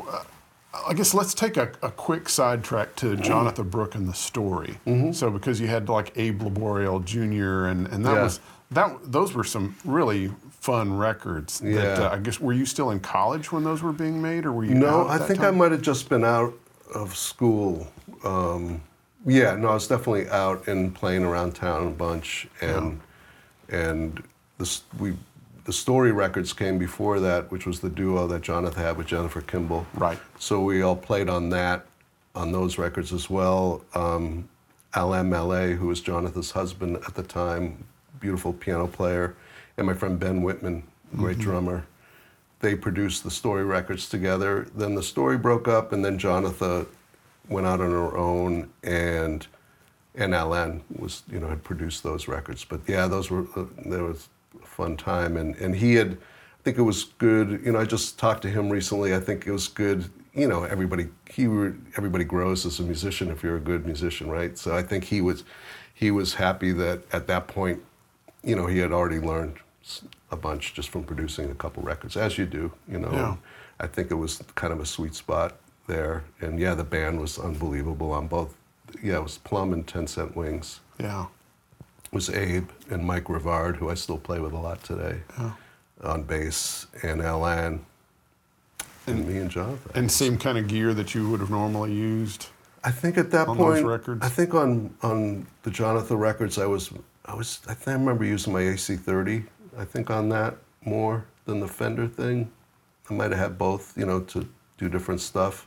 [SPEAKER 1] I guess let's take a, a quick sidetrack to Jonathan Brooke and the story.
[SPEAKER 2] Mm-hmm.
[SPEAKER 1] So because you had like Abe Laboriel Junior and and that
[SPEAKER 2] Yeah.
[SPEAKER 1] was that those were some really fun records. That,
[SPEAKER 2] Yeah.
[SPEAKER 1] uh, I guess were you still in college when those were being made, or were you?
[SPEAKER 2] No,
[SPEAKER 1] out at
[SPEAKER 2] I
[SPEAKER 1] that
[SPEAKER 2] think
[SPEAKER 1] time?
[SPEAKER 2] I might have just been out of school. Um, yeah, no, I was definitely out and playing around town a bunch, and and this we the story records came before that, which was the duo that Jonathan had with Jennifer Kimball.
[SPEAKER 1] Right.
[SPEAKER 2] So we all played on that, on those records as well. Um, Al M L A, who was Jonathan's husband at the time, beautiful piano player, and my friend Ben Whitman, great drummer. They produced the story records together. Then the story broke up, and then Jonathan went out on her own, and and Alan was, you know, had produced those records. But yeah, those were uh, there was a fun time, and and he had, I think it was good. You know, I just talked to him recently. I think it was good. You know, everybody he were, everybody grows as a musician if you're a good musician, right? So I think he was he was happy that at that point, you know, he had already learned a bunch just from producing a couple records, as you do, you know.
[SPEAKER 1] Yeah.
[SPEAKER 2] I think it was kind of a sweet spot there. And yeah, the band was unbelievable on both. Yeah, it was Plum and Ten Cent Wings.
[SPEAKER 1] Yeah.
[SPEAKER 2] It was Abe and Mike Rivard, who I still play with a lot today,
[SPEAKER 1] Yeah.
[SPEAKER 2] on bass, and Alan, and, me and Jonathan.
[SPEAKER 1] And same kind of gear that you would have normally used.
[SPEAKER 2] I think at that
[SPEAKER 1] on those
[SPEAKER 2] point,
[SPEAKER 1] records?
[SPEAKER 2] I think on on the Jonathan records, I was I was I think I remember using my A C thirty. I think on that more than the Fender thing. I might have had both, you know, to do different stuff.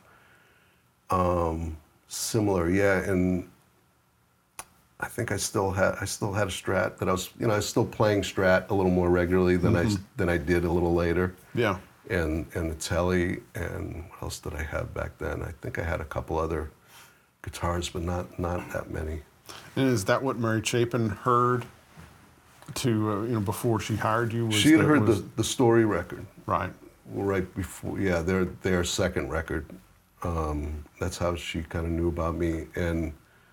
[SPEAKER 2] Um, similar, yeah, and I think I still had I still had a Strat that I was, you know, I was still playing Strat a little more regularly than I than I did a little later.
[SPEAKER 1] Yeah.
[SPEAKER 2] And and the Telly, and what else did I have back then? I think I had a couple other guitars, but not not that many.
[SPEAKER 1] And is that what Mary Chapin heard to uh, you know before she hired you? Was
[SPEAKER 2] She had
[SPEAKER 1] that
[SPEAKER 2] heard
[SPEAKER 1] was,
[SPEAKER 2] the, the story record
[SPEAKER 1] right.
[SPEAKER 2] right before, yeah, their their second record. Um, that's how she kind of knew about me, and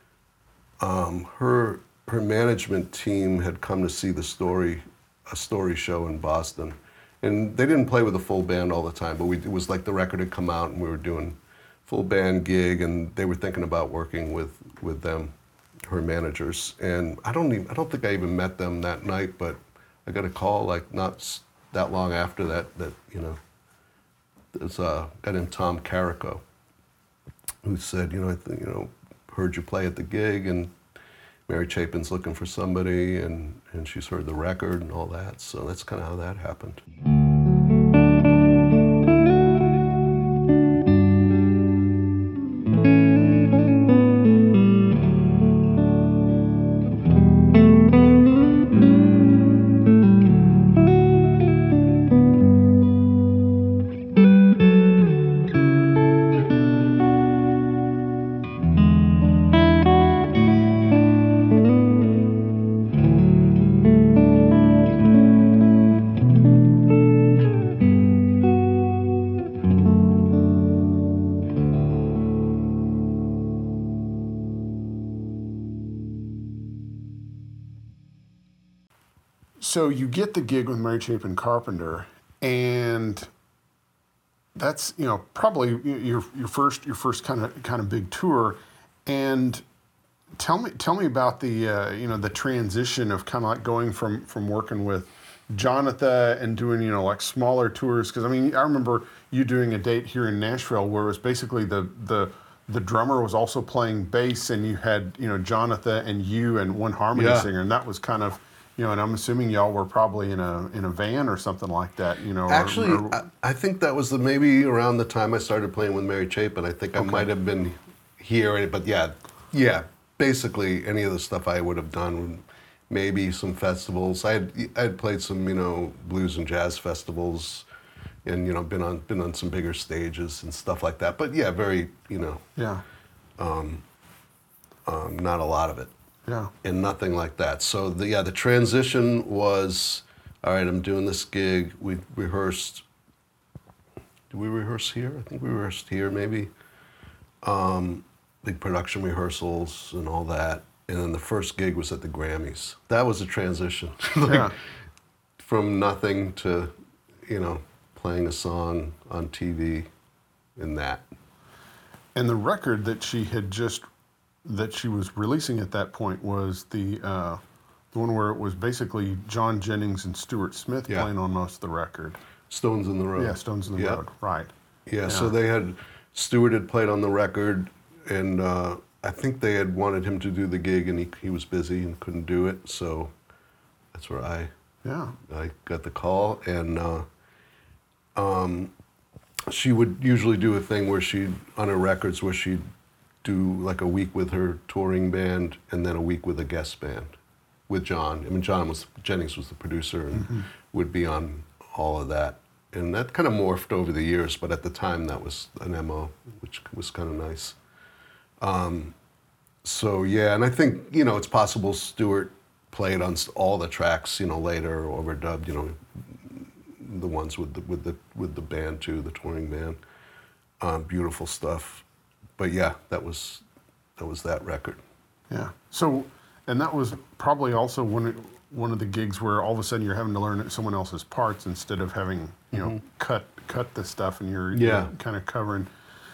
[SPEAKER 2] um, her her management team had come to see the story, a story show in Boston, and they didn't play with a full band all the time, but we, it was like the record had come out and we were doing full band gig, and they were thinking about working with with them, her managers, and I don't even I don't think I even met them that night, but I got a call like not s- that long after that that you know there's a guy named Tom Carrico who said, you know, I think, you know, heard you play at the gig, and Mary Chapin's looking for somebody, and, and she's heard the record and all that. So that's kind of how that happened.
[SPEAKER 1] So you get the gig with Mary Chapin Carpenter, and that's you know probably your your first your first kind of kind of big tour. And tell me tell me about the uh, you know the transition of kind of like going from from working with Jonathan and doing you know like smaller tours, because I mean I remember you doing a date here in Nashville where it was basically the the the drummer was also playing bass, and you had, you know, Jonathan and you and one harmony
[SPEAKER 2] Yeah.
[SPEAKER 1] singer, and that was kind of, you know, and I'm assuming y'all were probably in a in a van or something like that, you know. or-
[SPEAKER 2] Actually,
[SPEAKER 1] or-
[SPEAKER 2] I, I think that was the maybe around the time I started playing with Mary Chapin. I think I might have been here, but yeah, yeah. Basically, any of the stuff I would have done, maybe some festivals. I had I had played some, you know, blues and jazz festivals, and you know, been on been on some bigger stages and stuff like that. But yeah, very, you know,
[SPEAKER 1] yeah,
[SPEAKER 2] um, not a lot of it.
[SPEAKER 1] yeah,
[SPEAKER 2] And nothing like that. So the yeah, the transition was, all right, I'm doing this gig. We rehearsed. Did we rehearse here? I think we rehearsed here, maybe. Um, big production rehearsals and all that. And then the first gig was at the Grammys. That was a transition, like,
[SPEAKER 1] yeah.
[SPEAKER 2] from nothing to, you know, playing a song on T V, and that.
[SPEAKER 1] And the record that she had just that she was releasing at that point was the uh, the one where it was basically John Jennings and Stuart Smith
[SPEAKER 2] Yeah.
[SPEAKER 1] playing on most of the record.
[SPEAKER 2] Stones in the Road.
[SPEAKER 1] Yeah, Stones in the
[SPEAKER 2] Yeah.
[SPEAKER 1] Road, right?
[SPEAKER 2] Yeah, so they had, Stewart had played on the record, and uh, I think they had wanted him to do the gig, and he, he was busy and couldn't do it, so that's where I
[SPEAKER 1] Yeah,
[SPEAKER 2] I got the call, and uh, um, she would usually do a thing where she'd, on her records, where she'd do like a week with her touring band, and then a week with a guest band, with John. I mean, John was, Jennings was the producer, and
[SPEAKER 1] Mm-hmm.
[SPEAKER 2] would be on all of that. And that kind of morphed over the years, but at the time that was an M O, which was kind of nice. Um, so yeah, and I think, you know, it's possible Stewart played on s- all the tracks, you know, later, or overdubbed, you know, the ones with the with the with the band too, the touring band. Um, beautiful stuff. But yeah, that was that was that record.
[SPEAKER 1] yeah. So, and that was probably also one of- one of the gigs where all of a sudden you're having to learn someone else's parts instead of having, you know, cut cut the stuff, and you're,
[SPEAKER 2] Yeah.
[SPEAKER 1] you're kind of covering.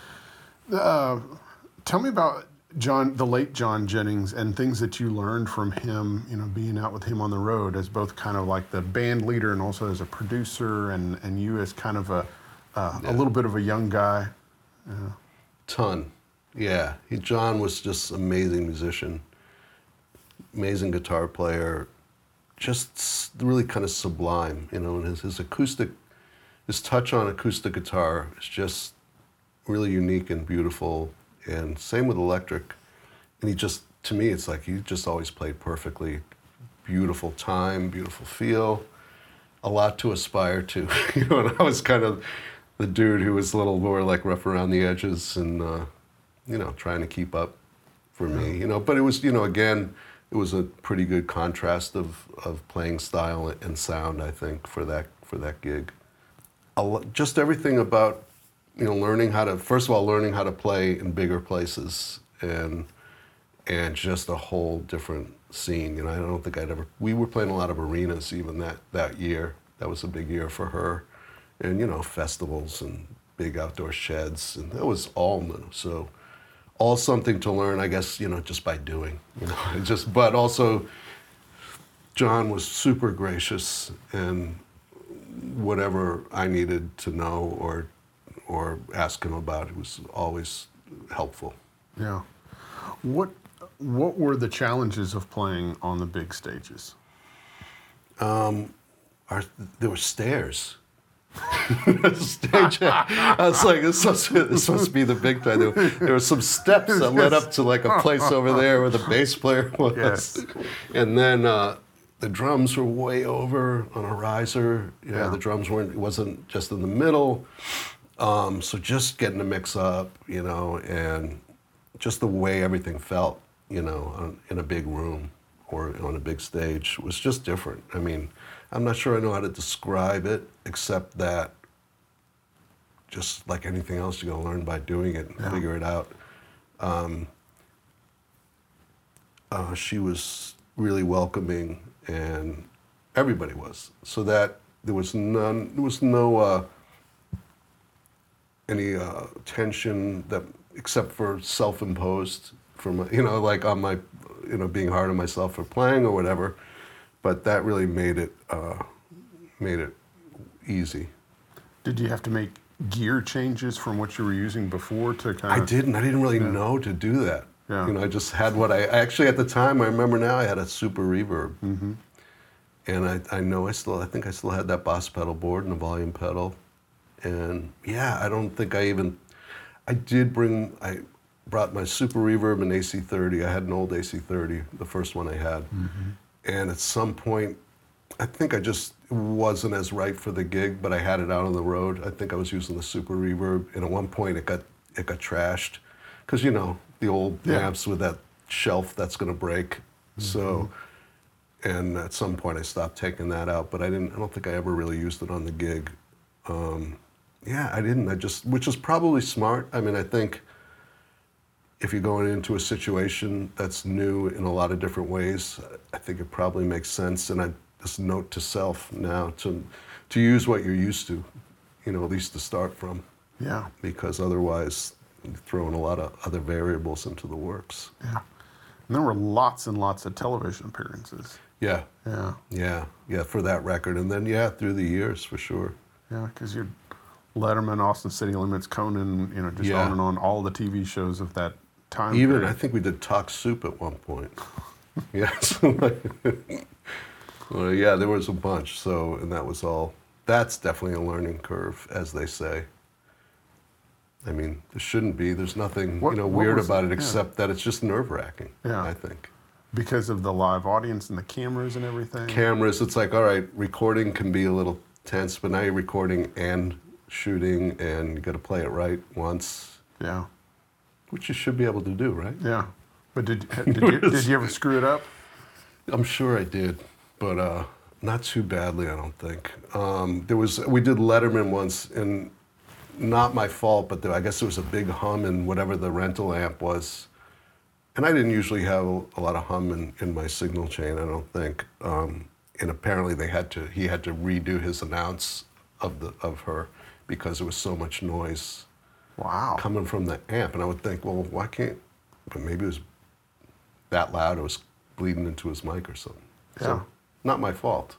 [SPEAKER 1] Uh, tell me about John, the late John Jennings, and things that you learned from him. You know, being out with him on the road as both kind of like the band leader and also as a producer, and and you as kind of a uh, a little bit of a young guy.
[SPEAKER 2] Ton. Yeah. He, John was just amazing musician, amazing guitar player, just s- really kind of sublime, you know, and his, his acoustic, his touch on acoustic guitar is just really unique and beautiful, and same with electric. And he just, to me, it's like he just always played perfectly. Beautiful time, beautiful feel, a lot to aspire to. You know, and I was kind of the dude who was a little more like rough around the edges, and uh, you know, trying to keep up for me. You know, but it was, you know, again, it was a pretty good contrast of of playing style and sound, I think, for that for that gig. A lo- just everything about, you know, learning how to, first of all, learning how to play in bigger places, and and just a whole different scene. You know, I don't think I'd ever, we were playing a lot of arenas even that, that year. That was a big year for her. And, you know, festivals and big outdoor sheds, and that was all new. So all something to learn, I guess, you know, just by doing, you know, it just, but also John was super gracious, and whatever I needed to know or or ask him about, it was always helpful.
[SPEAKER 1] Yeah. What what were the challenges of playing on the big stages?
[SPEAKER 2] Our, there were stairs. Stage. I was like, this must, this must be the big time. There, there were some steps that led up to like a place over there where the bass player was.
[SPEAKER 1] Yes.
[SPEAKER 2] And then uh, the drums were way over on a riser. Yeah,
[SPEAKER 1] Yeah.
[SPEAKER 2] the drums weren't, it wasn't just in the middle. Um, so just getting the mix up, you know, and just the way everything felt, you know, on, in a big room or on a big stage was just different. I mean, I'm not sure I know how to describe it, except that just like anything else, you gotta learn by doing it and
[SPEAKER 1] Yeah.
[SPEAKER 2] figure it out. Um, uh, she was really welcoming, and everybody was. So that there was none, there was no uh, any uh, tension that, except for self-imposed, from you know, like on my, you know, being hard on myself for playing or whatever. But that really made it uh, made it easy.
[SPEAKER 1] Did you have to make gear changes from what you were using before to kind
[SPEAKER 2] I
[SPEAKER 1] of?
[SPEAKER 2] didn't. I didn't really know to do that.
[SPEAKER 1] Yeah.
[SPEAKER 2] You know, I just had what I actually at the time. I remember now. I had a super reverb,
[SPEAKER 1] Mm-hmm.
[SPEAKER 2] and I, I know I still. I think I still had that Boss pedal board and a volume pedal, and yeah, I don't think I even. I did bring. I brought my super reverb and A C thirty. I had an old A C thirty, the first one I had,
[SPEAKER 1] Mm-hmm.
[SPEAKER 2] and at some point, I think I just wasn't as right for the gig, but I had it out on the road. I think I was using the super reverb, and at one point it got it got trashed, because you know the old
[SPEAKER 1] Yeah.
[SPEAKER 2] amps with that shelf that's going to break.
[SPEAKER 1] Mm-hmm.
[SPEAKER 2] So, and at some point I stopped taking that out, but I didn't. I don't think I ever really used it on the gig. Um, yeah, I didn't. I just, which is probably smart. I mean, I think if you're going into a situation that's new in a lot of different ways, I think it probably makes sense. And I just note to self now to to use what you're used to, you know, at least to start from,
[SPEAKER 1] Yeah.
[SPEAKER 2] because otherwise you're throwing a lot of other variables into the works.
[SPEAKER 1] Yeah. And there were lots and lots of television appearances.
[SPEAKER 2] Yeah,
[SPEAKER 1] Yeah.
[SPEAKER 2] yeah, yeah, for that record. And then, yeah, through the years, for sure.
[SPEAKER 1] Yeah, because you're Letterman, Austin City Limits, Conan, you know, just
[SPEAKER 2] Yeah.
[SPEAKER 1] on and on, all the T V shows of that time
[SPEAKER 2] Even,
[SPEAKER 1] period.
[SPEAKER 2] I think we did Talk Soup at one point. Yes. Well, yeah, there was a bunch. So, and that was all. That's definitely a learning curve, as they say. I mean, there shouldn't be. There's nothing,
[SPEAKER 1] What-
[SPEAKER 2] you know,
[SPEAKER 1] what
[SPEAKER 2] weird
[SPEAKER 1] was-
[SPEAKER 2] about it
[SPEAKER 1] yeah.
[SPEAKER 2] except that it's just nerve-wracking.
[SPEAKER 1] Yeah.
[SPEAKER 2] I think.
[SPEAKER 1] Because of the live audience and the cameras and everything.
[SPEAKER 2] Cameras, it's like, all right, recording can be a little tense, but now you're recording and shooting, and you got to play it right once,
[SPEAKER 1] Yeah.
[SPEAKER 2] which you should be able to do, right?
[SPEAKER 1] Yeah. But did did you, did you ever screw it up?
[SPEAKER 2] I'm sure I did, but uh, not too badly, I don't think. Um, there was we did Letterman once, and not my fault, but there, I guess there was a big hum in whatever the rental amp was, and I didn't usually have a, a lot of hum in, in my signal chain, I don't think. Um, and apparently they had to he had to redo his announce of the of her because there was so much noise
[SPEAKER 1] Wow.
[SPEAKER 2] coming from the amp, and I would think, well, why can't? But maybe it was that loud. It was bleeding into his mic or something.
[SPEAKER 1] Yeah.
[SPEAKER 2] So, not my fault.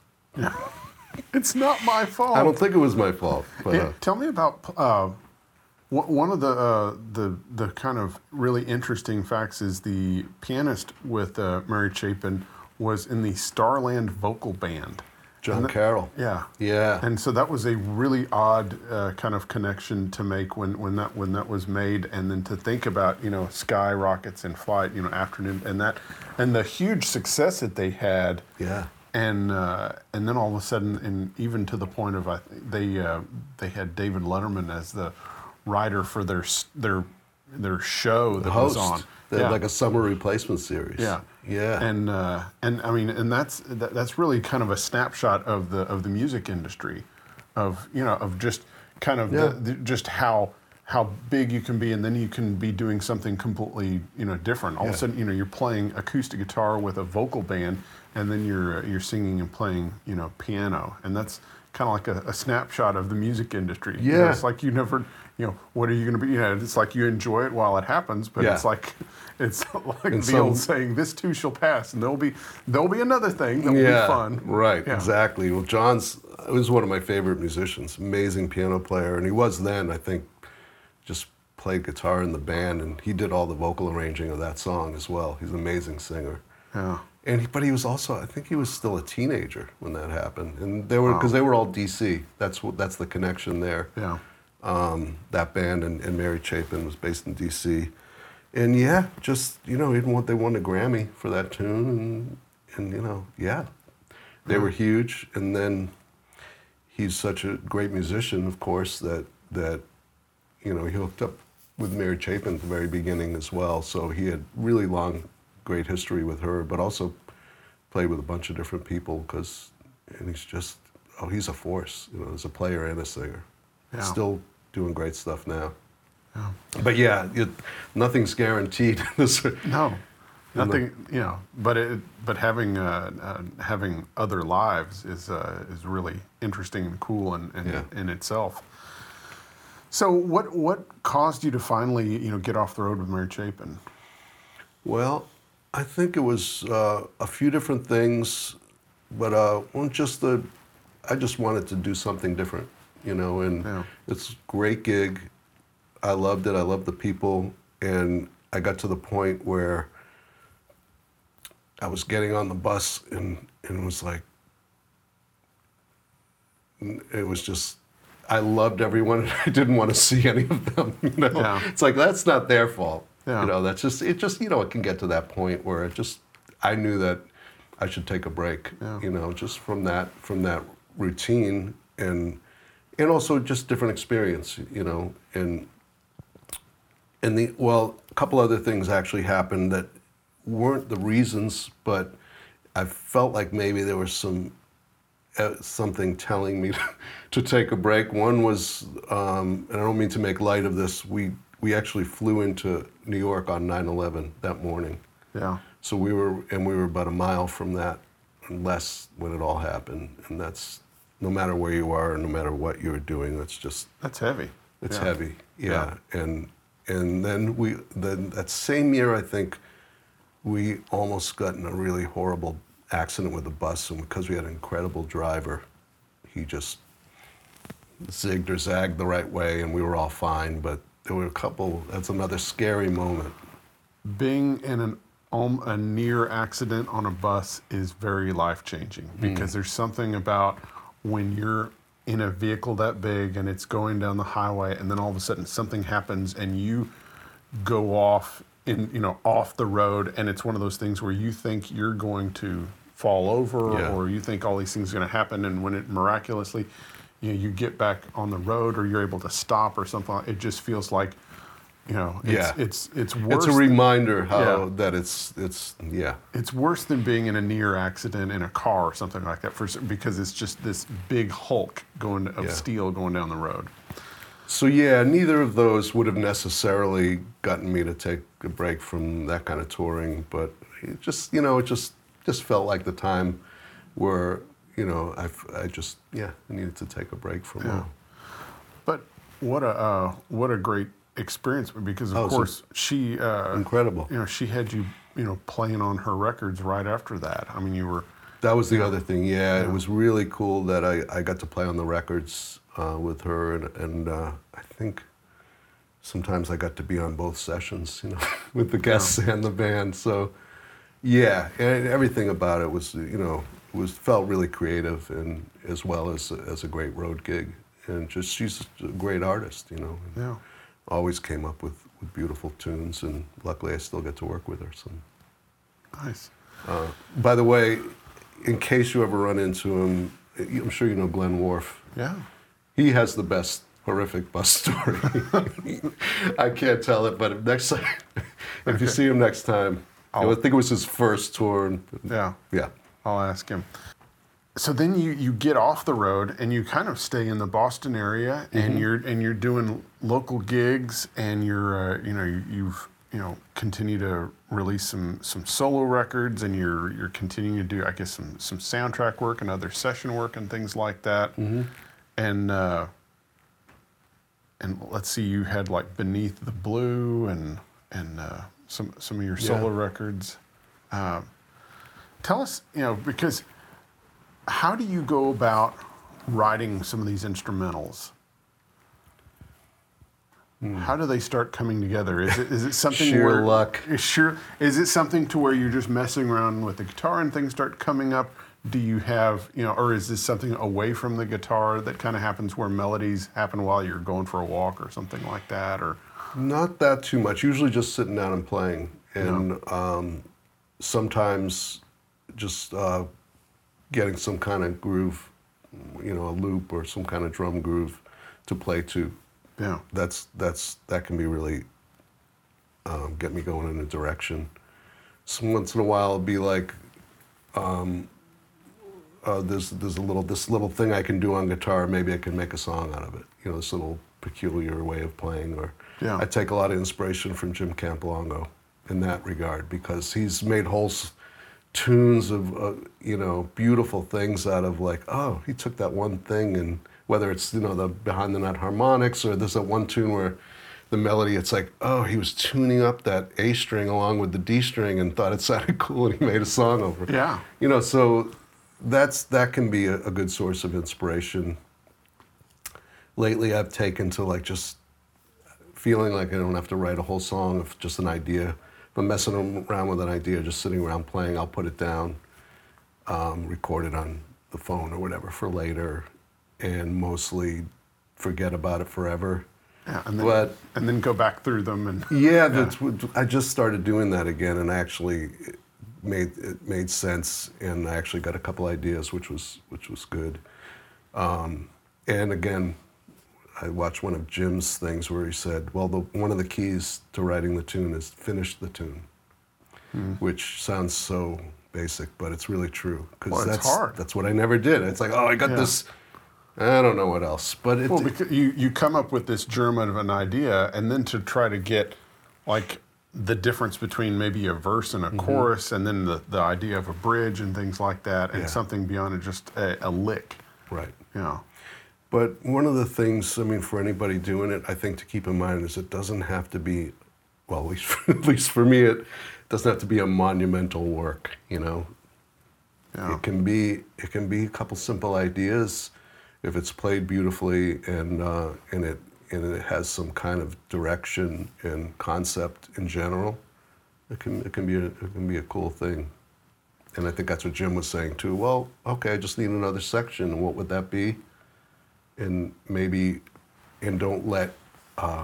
[SPEAKER 1] It's not my fault.
[SPEAKER 2] I don't think it was my fault. But
[SPEAKER 1] Yeah,
[SPEAKER 2] uh,
[SPEAKER 1] tell me about uh, wh- one of the uh, the the kind of really interesting facts is the pianist with uh, Mary Chapin was in the Starland Vocal Band.
[SPEAKER 2] John
[SPEAKER 1] And that-
[SPEAKER 2] Carroll.
[SPEAKER 1] Yeah.
[SPEAKER 2] Yeah.
[SPEAKER 1] And so that was a really odd uh, kind of connection to make when, when that when that was made, and then to think about, you know, Sky Rockets in Flight, you know, afternoon, and that and the huge success that they had.
[SPEAKER 2] Yeah.
[SPEAKER 1] And uh, and then all of a sudden, and even to the point of I th- they uh, they had David Letterman as the writer for their s- their their show that
[SPEAKER 2] Host.
[SPEAKER 1] was on.
[SPEAKER 2] They had
[SPEAKER 1] Yeah.
[SPEAKER 2] like a summer replacement series.
[SPEAKER 1] Yeah.
[SPEAKER 2] Yeah.
[SPEAKER 1] And uh, and I mean, and that's that, that's really kind of a snapshot of the of the music industry, of you know of just kind of
[SPEAKER 2] Yeah.
[SPEAKER 1] the, the, just how how big you can be, and then you can be doing something completely you know different. All of
[SPEAKER 2] Yeah.
[SPEAKER 1] a sudden, you know, you're playing acoustic guitar with a vocal band, and then you're uh, you're singing and playing you know piano, and that's kind of like a, a snapshot of the music industry. You know,
[SPEAKER 2] Yeah.
[SPEAKER 1] it's like you never. You know, what are you going to be? You know, it's like you enjoy it while it happens, but
[SPEAKER 2] Yeah.
[SPEAKER 1] it's like, it's like
[SPEAKER 2] And
[SPEAKER 1] the
[SPEAKER 2] some-
[SPEAKER 1] old saying, "This too shall pass," and there'll be there'll be another thing that will
[SPEAKER 2] yeah.
[SPEAKER 1] be fun.
[SPEAKER 2] Right.
[SPEAKER 1] Yeah.
[SPEAKER 2] Exactly. Well, John's was one of my favorite musicians. Amazing piano player, and he was then. I think just played guitar in the band, and he did all the vocal arranging of that song as well. He's an amazing singer.
[SPEAKER 1] Yeah.
[SPEAKER 2] And he, but he was also, I think he was still a teenager when that happened, and they were because
[SPEAKER 1] Wow.
[SPEAKER 2] they were all D C. That's what that's the connection there.
[SPEAKER 1] Yeah.
[SPEAKER 2] Um, that band and, and Mary Chapin was based in D C. And yeah, just you know, even what they won a Grammy for that tune, and, and you know, yeah, they were huge. And then he's such a great musician, of course, that that you know he hooked up with Mary Chapin at the very beginning as well. So he had really long, great history with her, but also played with a bunch of different people because, and he's just oh, he's a force, you know, as a player and a singer.
[SPEAKER 1] Yeah.
[SPEAKER 2] Still doing great stuff now. But yeah, it, nothing's guaranteed. This-
[SPEAKER 1] No, nothing. You know, but it but having uh, uh, having other lives is uh, is really interesting and cool in in,
[SPEAKER 2] Yeah.
[SPEAKER 1] in itself. So what what caused you to finally you know get off the road with Mary Chapin?
[SPEAKER 2] well, I think it was uh, a few different things, but uh, one just the, I just wanted to do something different, you know, and
[SPEAKER 1] Yeah.
[SPEAKER 2] it's a great gig. I loved it. I loved the people, and I got to the point where I was getting on the bus, and, and it was like, it was just, I loved everyone, and I didn't want to see any of them. You know,
[SPEAKER 1] Yeah.
[SPEAKER 2] it's like that's not their fault.
[SPEAKER 1] Yeah.
[SPEAKER 2] You know, that's just it. Just you know, it can get to that point where it just, I knew that I should take a break.
[SPEAKER 1] Yeah.
[SPEAKER 2] You know, just from that from that routine, and and also just different experience. You know, and and the well, a couple other things actually happened that weren't the reasons, but I felt like maybe there was some uh, something telling me to, to take a break. One was, um, and I don't mean to make light of this, we, we actually flew into New York on nine eleven that morning.
[SPEAKER 1] Yeah.
[SPEAKER 2] So we were, and we were about a mile from that, and less when it all happened. And that's, no matter where you are, and no matter what you're doing, that's just,
[SPEAKER 1] That's heavy.
[SPEAKER 2] it's
[SPEAKER 1] Yeah.
[SPEAKER 2] heavy. Yeah. And, and then we, then that same year, I think, we almost got in a really horrible accident with the bus, and because we had an incredible driver, he just zigged or zagged the right way, and we were all fine. But there were a couple. That's another scary moment.
[SPEAKER 1] Being in an um, a near accident on a bus is very life changing because there's something about when you're in a vehicle that big and it's going down the highway, and then all of a sudden something happens and you go off in you know off the road, and it's one of those things where you think you're going to fall over,
[SPEAKER 2] Yeah.
[SPEAKER 1] or you think all these things are going to happen, and when it miraculously, you know, you get back on the road, or you're able to stop or something, it just feels like, you know, it's
[SPEAKER 2] Yeah.
[SPEAKER 1] it's it's worse.
[SPEAKER 2] It's a reminder how
[SPEAKER 1] Yeah.
[SPEAKER 2] that it's it's yeah.
[SPEAKER 1] It's worse than being in a near accident in a car or something like that, for because it's just this big hulk going of
[SPEAKER 2] Yeah.
[SPEAKER 1] steel going down the road.
[SPEAKER 2] So yeah, neither of those would have necessarily gotten me to take a break from that kind of touring, but it just you know it just just felt like the time where you know I, I just yeah I needed to take a break from
[SPEAKER 1] Yeah.
[SPEAKER 2] all.
[SPEAKER 1] But what a uh, what a great experience, because of
[SPEAKER 2] Oh, so-
[SPEAKER 1] course she uh,
[SPEAKER 2] Incredible.
[SPEAKER 1] you know she had you you know playing on her records right after that. I mean, you were
[SPEAKER 2] That was the other thing. Yeah, it was really cool that I, I got to play on the records uh, with her, and, and uh, I think sometimes I got to be on both sessions, you know, with the guests and the band. So, yeah, and everything about it was, you know, was felt really creative, and as well as as a great road gig, and just she's a great artist, you know. and
[SPEAKER 1] yeah.
[SPEAKER 2] Always came up with, with beautiful tunes, and luckily I still get to work with her. So.
[SPEAKER 1] Nice.
[SPEAKER 2] Uh, by the way, in case you ever run into him, I'm sure you know Glenn Worf.
[SPEAKER 1] Yeah.
[SPEAKER 2] He has the best horrific bus story. I can't tell it, but if next time, if you see him next time, I
[SPEAKER 1] I'll-
[SPEAKER 2] think it was his first tour. And,
[SPEAKER 1] Yeah.
[SPEAKER 2] yeah.
[SPEAKER 1] I'll ask him. So then you, you get off the road and you kind of stay in the Boston area, and you're and you're doing local gigs, and you're uh, you know you, you've you know continue to release some some solo records, and you're you're continuing to do, I guess, some some soundtrack work and other session work and things like that. And uh, and let's see, you had like Beneath the Blue and and uh, some some of your solo
[SPEAKER 2] Yeah.
[SPEAKER 1] records. Um, tell us, you know, because how do you go about writing some of these instrumentals? How do they start coming together? Is it is it something
[SPEAKER 2] Sheer
[SPEAKER 1] where
[SPEAKER 2] luck.
[SPEAKER 1] Is sure is it something to where you're just messing around with the guitar and things start coming up? Do you have, you know, or is this something away from the guitar that kind of happens where melodies happen while you're going for a walk or something like that? Or
[SPEAKER 2] Not that too much. Usually just sitting down and playing, and um, sometimes just uh, getting some kind of groove, you know, a loop or some kind of drum groove to play to.
[SPEAKER 1] yeah,
[SPEAKER 2] That's that's that can be really um, get me going in a direction. So once in a while, it'll be like, um, uh, there's there's a little this little thing I can do on guitar. Maybe I can make a song out of it. You know, this little peculiar way of playing. Or
[SPEAKER 1] Yeah.
[SPEAKER 2] I take a lot of inspiration from Jim Campolongo in that regard, because he's made whole s- tunes of uh, you know beautiful things out of, like, oh, he took that one thing, and whether it's, you know, the behind the net harmonics, or there's that one tune where the melody, it's like, oh, he was tuning up that A string along with the D string and thought it sounded cool, and he made a song over it.
[SPEAKER 1] Yeah.
[SPEAKER 2] You know, so that's that can be a, a good source of inspiration. lately I've taken to like just feeling like I don't have to write a whole song of just an idea. If I'm messing around with an idea, just sitting around playing, I'll put it down, um, record it on the phone or whatever for later, and mostly forget about it forever.
[SPEAKER 1] Yeah, and then,
[SPEAKER 2] but
[SPEAKER 1] and then go back through them and
[SPEAKER 2] yeah, that's what, I just started doing that again, and actually it made it made sense, and I actually got a couple ideas, which was which was good. Um, and again, I watched one of Jim's things where he said, "Well, the, one of the keys to writing the tune is finish the tune," hmm. which sounds so basic, but it's really true because
[SPEAKER 1] well,
[SPEAKER 2] that's
[SPEAKER 1] hard.
[SPEAKER 2] that's what I never did. It's like, oh, I got yeah. this. I don't know what else, but it,
[SPEAKER 1] well, because you you come up with this germ of an idea, and then to try to get like the difference between maybe a verse and a mm-hmm. chorus, and then the, the idea of a bridge and things like that, and yeah. something beyond just a, a lick.
[SPEAKER 2] Right.
[SPEAKER 1] Yeah.
[SPEAKER 2] But one of the things, I mean, for anybody doing it, I think to keep in mind is it doesn't have to be, well, at least for, at least for me, it doesn't have to be a monumental work. You know. Yeah. It can be it can be a couple simple ideas. If it's played beautifully and uh, and it and it has some kind of direction and concept in general, it can it can be a, it can be a cool thing. And I think that's what Jim was saying too. Well, okay, I just need another section. What would that be? And maybe, and don't let uh,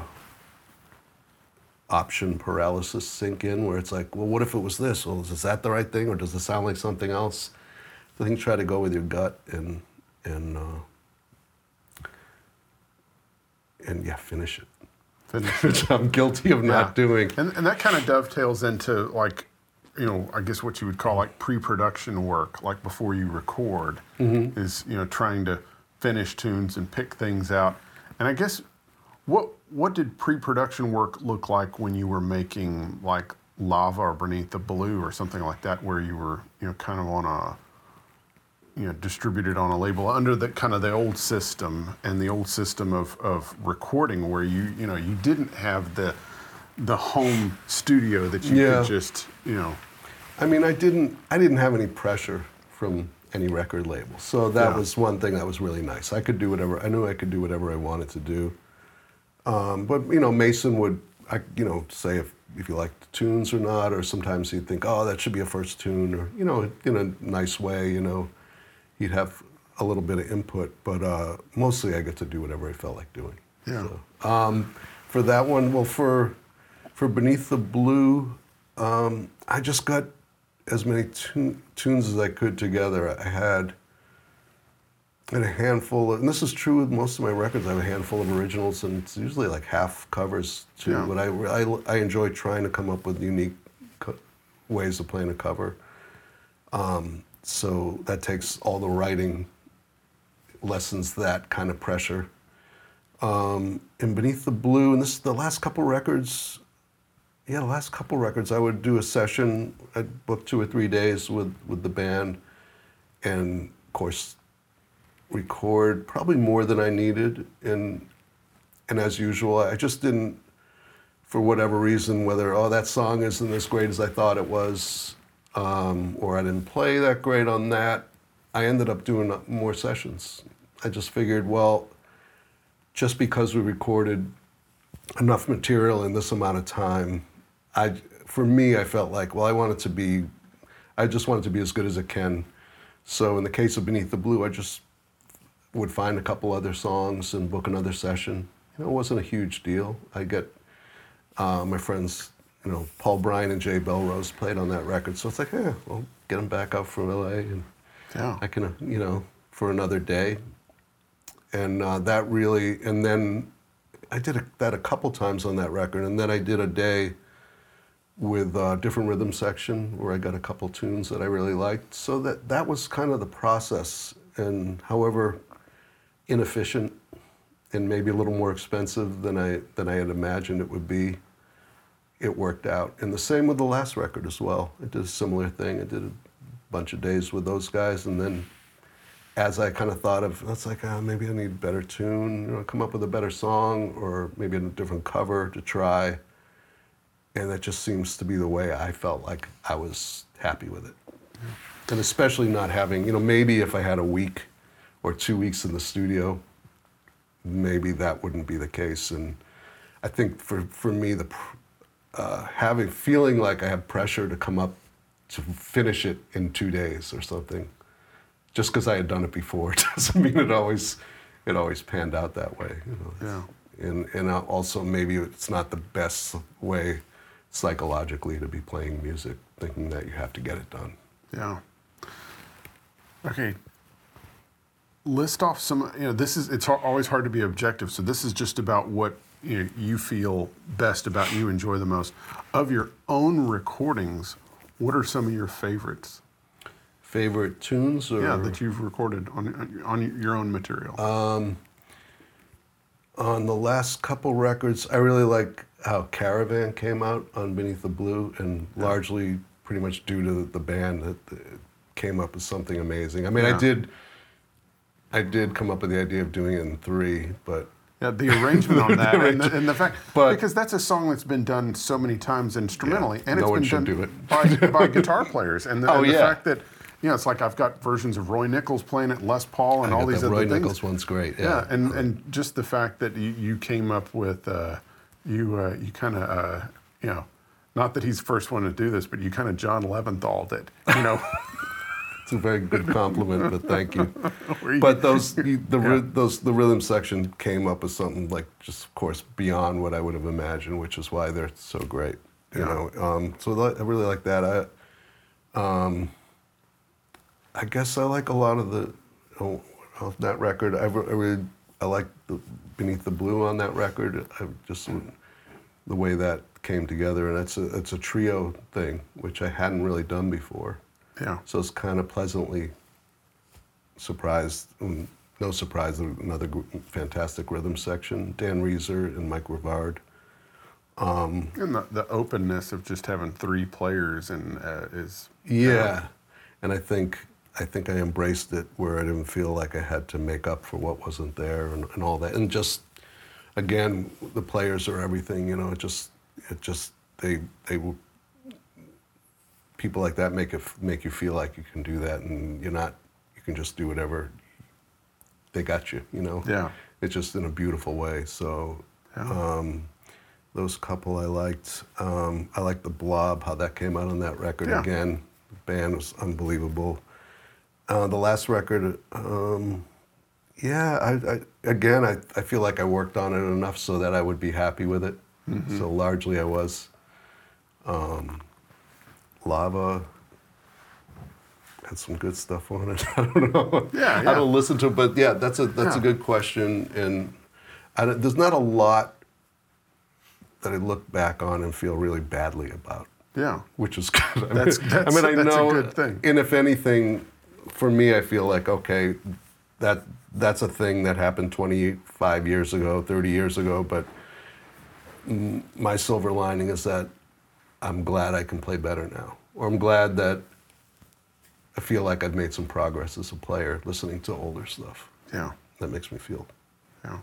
[SPEAKER 2] option paralysis sink in, where it's like, well, what if it was this? Well, is that the right thing, or does it sound like something else? I think try to go with your gut and and. Uh, And yeah, finish it.
[SPEAKER 1] Finish
[SPEAKER 2] Which I'm guilty of not yeah. doing.
[SPEAKER 1] And, and that kind of dovetails into like, you know, I guess what you would call like pre-production work, like before you record, mm-hmm. is, you know, trying to finish tunes and pick things out. And I guess, what what did pre-production work look like when you were making like Lava or Beneath the Blue or something like that, where you were, you know, kind of on a, you know, distributed on a label under the kind of the old system and the old system of, of recording, where you you know you didn't have the the home studio that you
[SPEAKER 2] yeah.
[SPEAKER 1] could just you know.
[SPEAKER 2] I mean, I didn't I didn't have any pressure from any record label, so that yeah. was one thing that was really nice. I could do whatever I knew I could do whatever I wanted to do. Um, but you know, Mason would I, you know say if if you liked the tunes or not, or sometimes he'd think, oh, that should be a first tune, or you know, in a nice way, you know. He'd have a little bit of input, but uh, mostly I get to do whatever I felt like doing.
[SPEAKER 1] Yeah.
[SPEAKER 2] So, um, for that one, well, for for Beneath the Blue, um, I just got as many tu- tunes as I could together. I had, I had a handful, of, and this is true with most of my records. I have a handful of originals, and it's usually like half covers too. Yeah. But I, I, I enjoy trying to come up with unique co- ways of playing a cover. Um, So that takes all the writing, lessens that kind of pressure. Um, and Beneath the Blue, and this is the last couple records, yeah, the last couple records, I would do a session, I'd book two or three days with, with the band, and of course, record probably more than I needed. And, and as usual, I just didn't, for whatever reason, whether, oh, that song isn't as great as I thought it was, Um, or I didn't play that great on that, I ended up doing more sessions. I just figured, well, just because we recorded enough material in this amount of time, I, for me, I felt like, well, I want it to be, I just want it to be as good as it can. So in the case of Beneath the Blue, I just would find a couple other songs and book another session. You know, it wasn't a huge deal. I get uh, my friends, you know, Paul Bryan and Jay Belrose played on that record, so it's like, yeah, well, get them back up from L A, and
[SPEAKER 1] yeah.
[SPEAKER 2] I can, uh, you know, for another day. And uh, that really, and then I did a, that a couple times on that record, and then I did a day with a different rhythm section where I got a couple tunes that I really liked. So that that was kind of the process, and however inefficient and maybe a little more expensive than I than I had imagined it would be, it worked out. And the same with the last record as well. I did a similar thing. I did a bunch of days with those guys, and then as I kind of thought of, that's like, oh, maybe I need a better tune, you know, come up with a better song, or maybe a different cover to try. And that just seems to be the way I felt like I was happy with it. Yeah. And especially not having, you know, maybe if I had a week or two weeks in the studio, maybe that wouldn't be the case. And I think for, for me, the pr- uh, having, feeling like I have pressure to come up to finish it in two days or something, just because I had done it before doesn't mean it always, it always panned out that way. You know?
[SPEAKER 1] Yeah.
[SPEAKER 2] And, and also maybe it's not the best way psychologically to be playing music, thinking that you have to get it done.
[SPEAKER 1] Yeah. Okay. List off some, you know, this is, it's har- always hard to be objective. So this is just about what, you know, you feel best about, you enjoy the most. Of your own recordings, what are some of your favorites?
[SPEAKER 2] Favorite tunes? Or?
[SPEAKER 1] Yeah, that you've recorded on, on your own material.
[SPEAKER 2] Um, on the last couple records, I really like how Caravan came out on Beneath the Blue, and yeah. largely pretty much due to the band that it came up with something amazing. I mean, yeah. I did, I did come up with the idea of doing it in three, but
[SPEAKER 1] yeah, the arrangement on that,
[SPEAKER 2] arrangement.
[SPEAKER 1] And, the, and the fact,
[SPEAKER 2] but,
[SPEAKER 1] because that's a song that's been done so many times instrumentally,
[SPEAKER 2] yeah,
[SPEAKER 1] and
[SPEAKER 2] no
[SPEAKER 1] it's
[SPEAKER 2] one
[SPEAKER 1] been
[SPEAKER 2] should
[SPEAKER 1] done
[SPEAKER 2] do it.
[SPEAKER 1] by, by guitar players, and the,
[SPEAKER 2] oh,
[SPEAKER 1] and the
[SPEAKER 2] yeah.
[SPEAKER 1] fact that, you know, it's like I've got versions of Roy Nichols playing it, Les Paul, and
[SPEAKER 2] I
[SPEAKER 1] all
[SPEAKER 2] got
[SPEAKER 1] these
[SPEAKER 2] that
[SPEAKER 1] other
[SPEAKER 2] Roy
[SPEAKER 1] things.
[SPEAKER 2] Roy Nichols one's great. Yeah,
[SPEAKER 1] yeah and and just the fact that you, you came up with, uh, you uh, you kind of, uh, you know, not that he's the first one to do this, but you kind of John Leventhal'd it, you know.
[SPEAKER 2] It's a very good compliment, but thank you. But those the
[SPEAKER 1] yeah.
[SPEAKER 2] those the rhythm section came up with something like just of course beyond what I would have imagined, which is why they're so great. You
[SPEAKER 1] yeah.
[SPEAKER 2] know, um, so I really like that. I um, I guess I like a lot of the oh, of that record. I, I really I like the Beneath the Blue on that record. I just the way that came together, and it's a it's a trio thing, which I hadn't really done before.
[SPEAKER 1] Yeah.
[SPEAKER 2] So it's kind of pleasantly surprised, no surprise, another fantastic rhythm section, Dan Reeser and Mike Rivard. Um,
[SPEAKER 1] and the, the openness of just having three players and uh, is...
[SPEAKER 2] Yeah, uh, and I think I think I embraced it where I didn't feel like I had to make up for what wasn't there and, and all that. And just, again, the players are everything, you know, it just, it just, they, they people like that make it make you feel like you can do that, and you're not. You can just do whatever. They got you, you know.
[SPEAKER 1] Yeah.
[SPEAKER 2] It's just in a beautiful way. So,
[SPEAKER 1] yeah.
[SPEAKER 2] um, those couple I liked. Um, I liked the Blob, how that came out on that record
[SPEAKER 1] yeah.
[SPEAKER 2] again. The band was unbelievable. Uh, the last record, um, yeah. I, I again, I I feel like I worked on it enough so that I would be happy with it. Mm-hmm. So largely I was. Um, Lava had some good stuff on it. I don't know.
[SPEAKER 1] Yeah, yeah.
[SPEAKER 2] I don't listen to it, but yeah, that's a that's
[SPEAKER 1] yeah.
[SPEAKER 2] a good question. And I don't, there's not a lot that I look back on and feel really badly about.
[SPEAKER 1] Yeah,
[SPEAKER 2] which is good. I
[SPEAKER 1] that's,
[SPEAKER 2] mean,
[SPEAKER 1] that's,
[SPEAKER 2] I mean, I
[SPEAKER 1] that's
[SPEAKER 2] know,
[SPEAKER 1] a good thing.
[SPEAKER 2] And if anything, for me, I feel like okay, that that's a thing that happened twenty-five years ago, thirty years ago. But my silver lining is that I'm glad I can play better now. Or I'm glad that I feel like I've made some progress as a player listening to older stuff.
[SPEAKER 1] Yeah.
[SPEAKER 2] That makes me feel.
[SPEAKER 1] Yeah.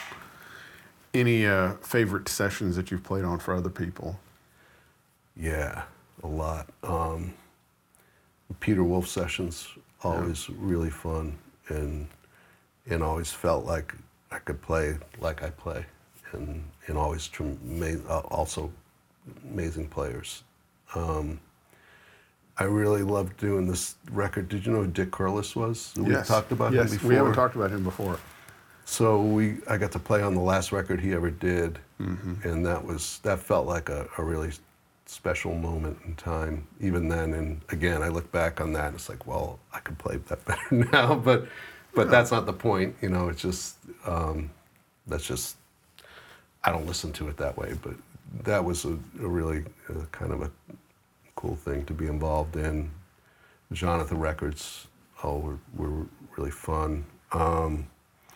[SPEAKER 1] Any uh, favorite sessions that you've played on for other people?
[SPEAKER 2] Yeah, a lot. Um, Peter Wolf sessions, always yeah. really fun, and and always felt like I could play like I play, and, and always trem- also amazing players. Um, I really loved doing this record. Did you know who Dick Curlis was? We
[SPEAKER 1] yes.
[SPEAKER 2] talked about
[SPEAKER 1] yes.
[SPEAKER 2] him before.
[SPEAKER 1] We haven't talked about him before.
[SPEAKER 2] So we, I got to play on the last record he ever did,
[SPEAKER 1] mm-hmm.
[SPEAKER 2] and that was that felt like a, a really special moment in time. Even then, and again, I look back on that, and it's like, well, I could play that better now, but but yeah. that's not the point. You know, it's just um, that's just I don't listen to it that way, but that was a, a really uh, kind of a cool thing to be involved in. Jonathan records, oh, were, were really fun. Um,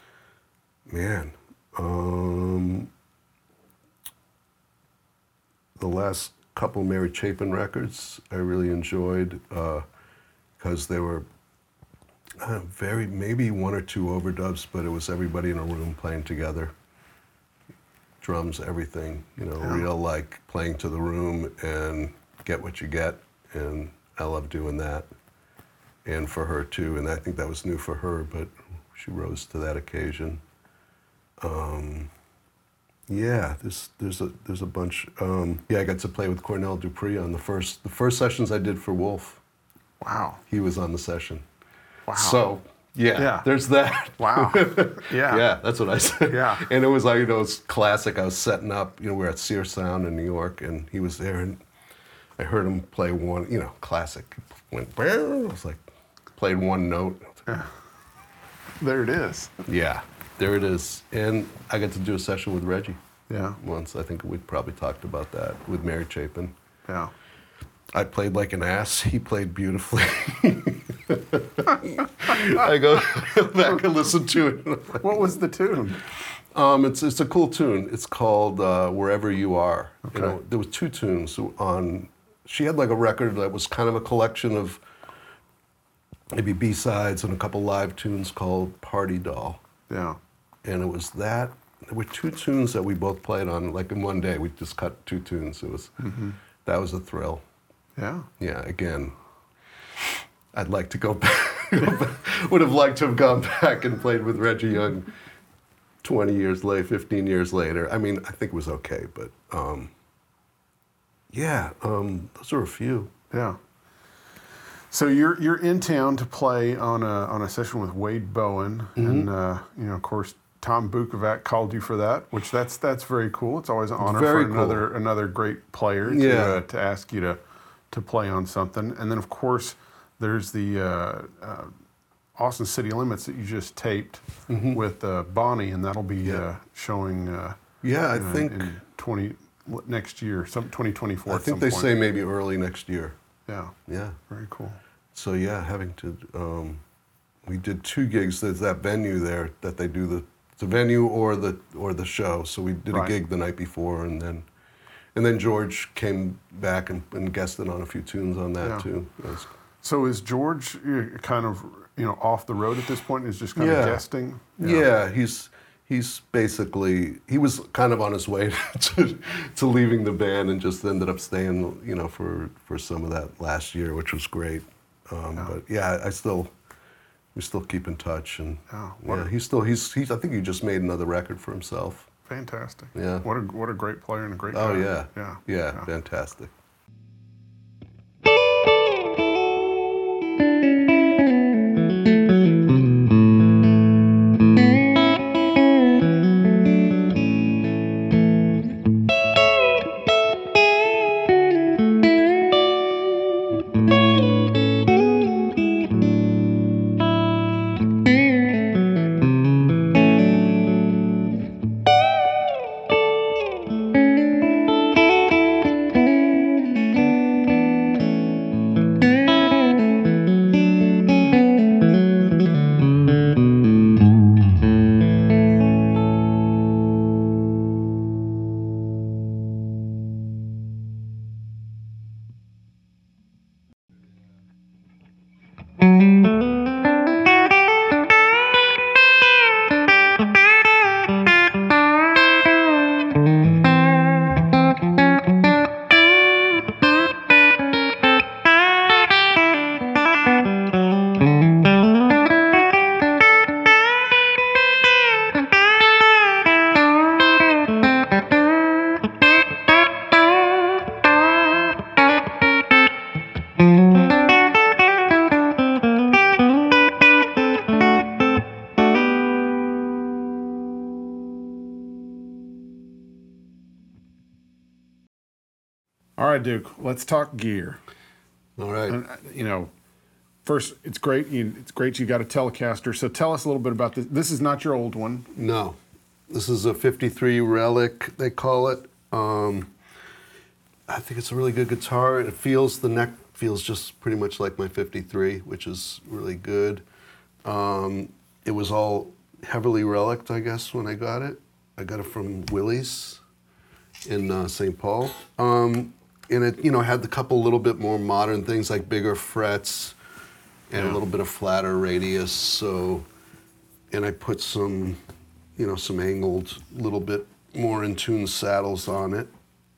[SPEAKER 2] man, um, the last couple Mary Chapin records I really enjoyed because uh, they were uh, very, maybe one or two overdubs, but it was everybody in a room playing together. Drums, everything, you know, yeah. real like playing to the room and get what you get, and I love doing that. And for her too, and I think that was new for her, but she rose to that occasion. Um, yeah, there's there's a there's a bunch. Um, yeah, I got to play with Cornell Dupree on the first the first sessions I did for Wolf.
[SPEAKER 1] Wow.
[SPEAKER 2] He was on the session.
[SPEAKER 1] Wow.
[SPEAKER 2] So yeah,
[SPEAKER 1] Yeah.
[SPEAKER 2] there's that.
[SPEAKER 1] Wow. Yeah.
[SPEAKER 2] Yeah, that's what I said.
[SPEAKER 1] Yeah.
[SPEAKER 2] And it was like, you know, it's classic. I was setting up, you know, we were at Sear Sound in New York, and he was there, and I heard him play one, you know, classic. Went, I was like, played one note.
[SPEAKER 1] Yeah. There it is.
[SPEAKER 2] Yeah, there it is. And I got to do a session with Reggie
[SPEAKER 1] Yeah.
[SPEAKER 2] once. I think we probably talked about that with Mary Chapin.
[SPEAKER 1] Yeah.
[SPEAKER 2] I played like an ass. He played beautifully. I go back and listen to it.
[SPEAKER 1] What was the tune?
[SPEAKER 2] Um, it's it's a cool tune. It's called uh, "Wherever You Are."
[SPEAKER 1] Okay.
[SPEAKER 2] You know, there was two tunes on. She had like a record that was kind of a collection of maybe B-sides and a couple live tunes called "Party Doll."
[SPEAKER 1] Yeah.
[SPEAKER 2] And it was that. There were two tunes that we both played on. Like in one day, we just cut two tunes. It was
[SPEAKER 1] Mm-hmm.
[SPEAKER 2] that was a thrill.
[SPEAKER 1] Yeah.
[SPEAKER 2] Yeah. Again, I'd like to go back. Would have liked to have gone back and played with Reggie Young twenty years later, fifteen years later. I mean, I think it was okay, but um, yeah, um, those are a few.
[SPEAKER 1] Yeah. So you're you're in town to play on a on a session with Wade Bowen,
[SPEAKER 2] Mm-hmm.
[SPEAKER 1] and uh, you know, of course, Tom Bukovac called you for that, which that's that's very cool. It's always an honor
[SPEAKER 2] Very
[SPEAKER 1] for
[SPEAKER 2] cool.
[SPEAKER 1] another another great player to
[SPEAKER 2] Yeah.
[SPEAKER 1] uh, to ask you to to play on something. And then of course, there's the uh, uh, Austin City Limits that you just taped with uh, Bonnie, and that'll be
[SPEAKER 2] Mm-hmm. Yeah.
[SPEAKER 1] uh, showing. Uh,
[SPEAKER 2] Yeah, I
[SPEAKER 1] you know,
[SPEAKER 2] think
[SPEAKER 1] in twenty next year, some twenty twenty-four.
[SPEAKER 2] I
[SPEAKER 1] at
[SPEAKER 2] think
[SPEAKER 1] some
[SPEAKER 2] they
[SPEAKER 1] point.
[SPEAKER 2] say maybe early next year.
[SPEAKER 1] Yeah.
[SPEAKER 2] Yeah.
[SPEAKER 1] Very cool.
[SPEAKER 2] So yeah, having to um, we did two gigs. There's that venue there that they do the the venue or the or the show. So we did
[SPEAKER 1] Right.
[SPEAKER 2] a gig the night before, and then and then George came back and, and guested on a few tunes on that
[SPEAKER 1] Yeah.
[SPEAKER 2] too. That was-
[SPEAKER 1] So is George uh, kind of, you know, off the road at this point? Is just kind
[SPEAKER 2] Yeah.
[SPEAKER 1] of guesting?
[SPEAKER 2] Yeah, he's he's basically he was kind of on his way to to leaving the band and just ended up staying, you know, for for some of that last year, which was great. Um,
[SPEAKER 1] Yeah.
[SPEAKER 2] But yeah, I still we still keep in touch, and
[SPEAKER 1] Yeah, what
[SPEAKER 2] yeah,
[SPEAKER 1] a-
[SPEAKER 2] he's still he's he's I think he just made another record for himself.
[SPEAKER 1] Fantastic.
[SPEAKER 2] Yeah.
[SPEAKER 1] What a what a great player and a great
[SPEAKER 2] Oh
[SPEAKER 1] guy.
[SPEAKER 2] yeah,
[SPEAKER 1] Yeah.
[SPEAKER 2] yeah, fantastic.
[SPEAKER 1] All right, Duke. Let's talk gear.
[SPEAKER 2] All right.
[SPEAKER 1] And uh, you know, first, it's great. You, it's great you got a Telecaster. So tell us a little bit about this. This is not your old one.
[SPEAKER 2] No, this is a fifty-three Relic, they call it. Um, I think it's a really good guitar. It feels, the neck feels just pretty much like my fifty-three, which is really good. Um, it was all heavily relicked, I guess, when I got it. I got it from Willie's in uh, Saint Paul. Um, and it, you know, had a couple little bit more modern things like bigger frets and
[SPEAKER 1] Yeah.
[SPEAKER 2] a little bit of flatter radius. So, and I put some, you know, some angled, little bit more in tune saddles on it.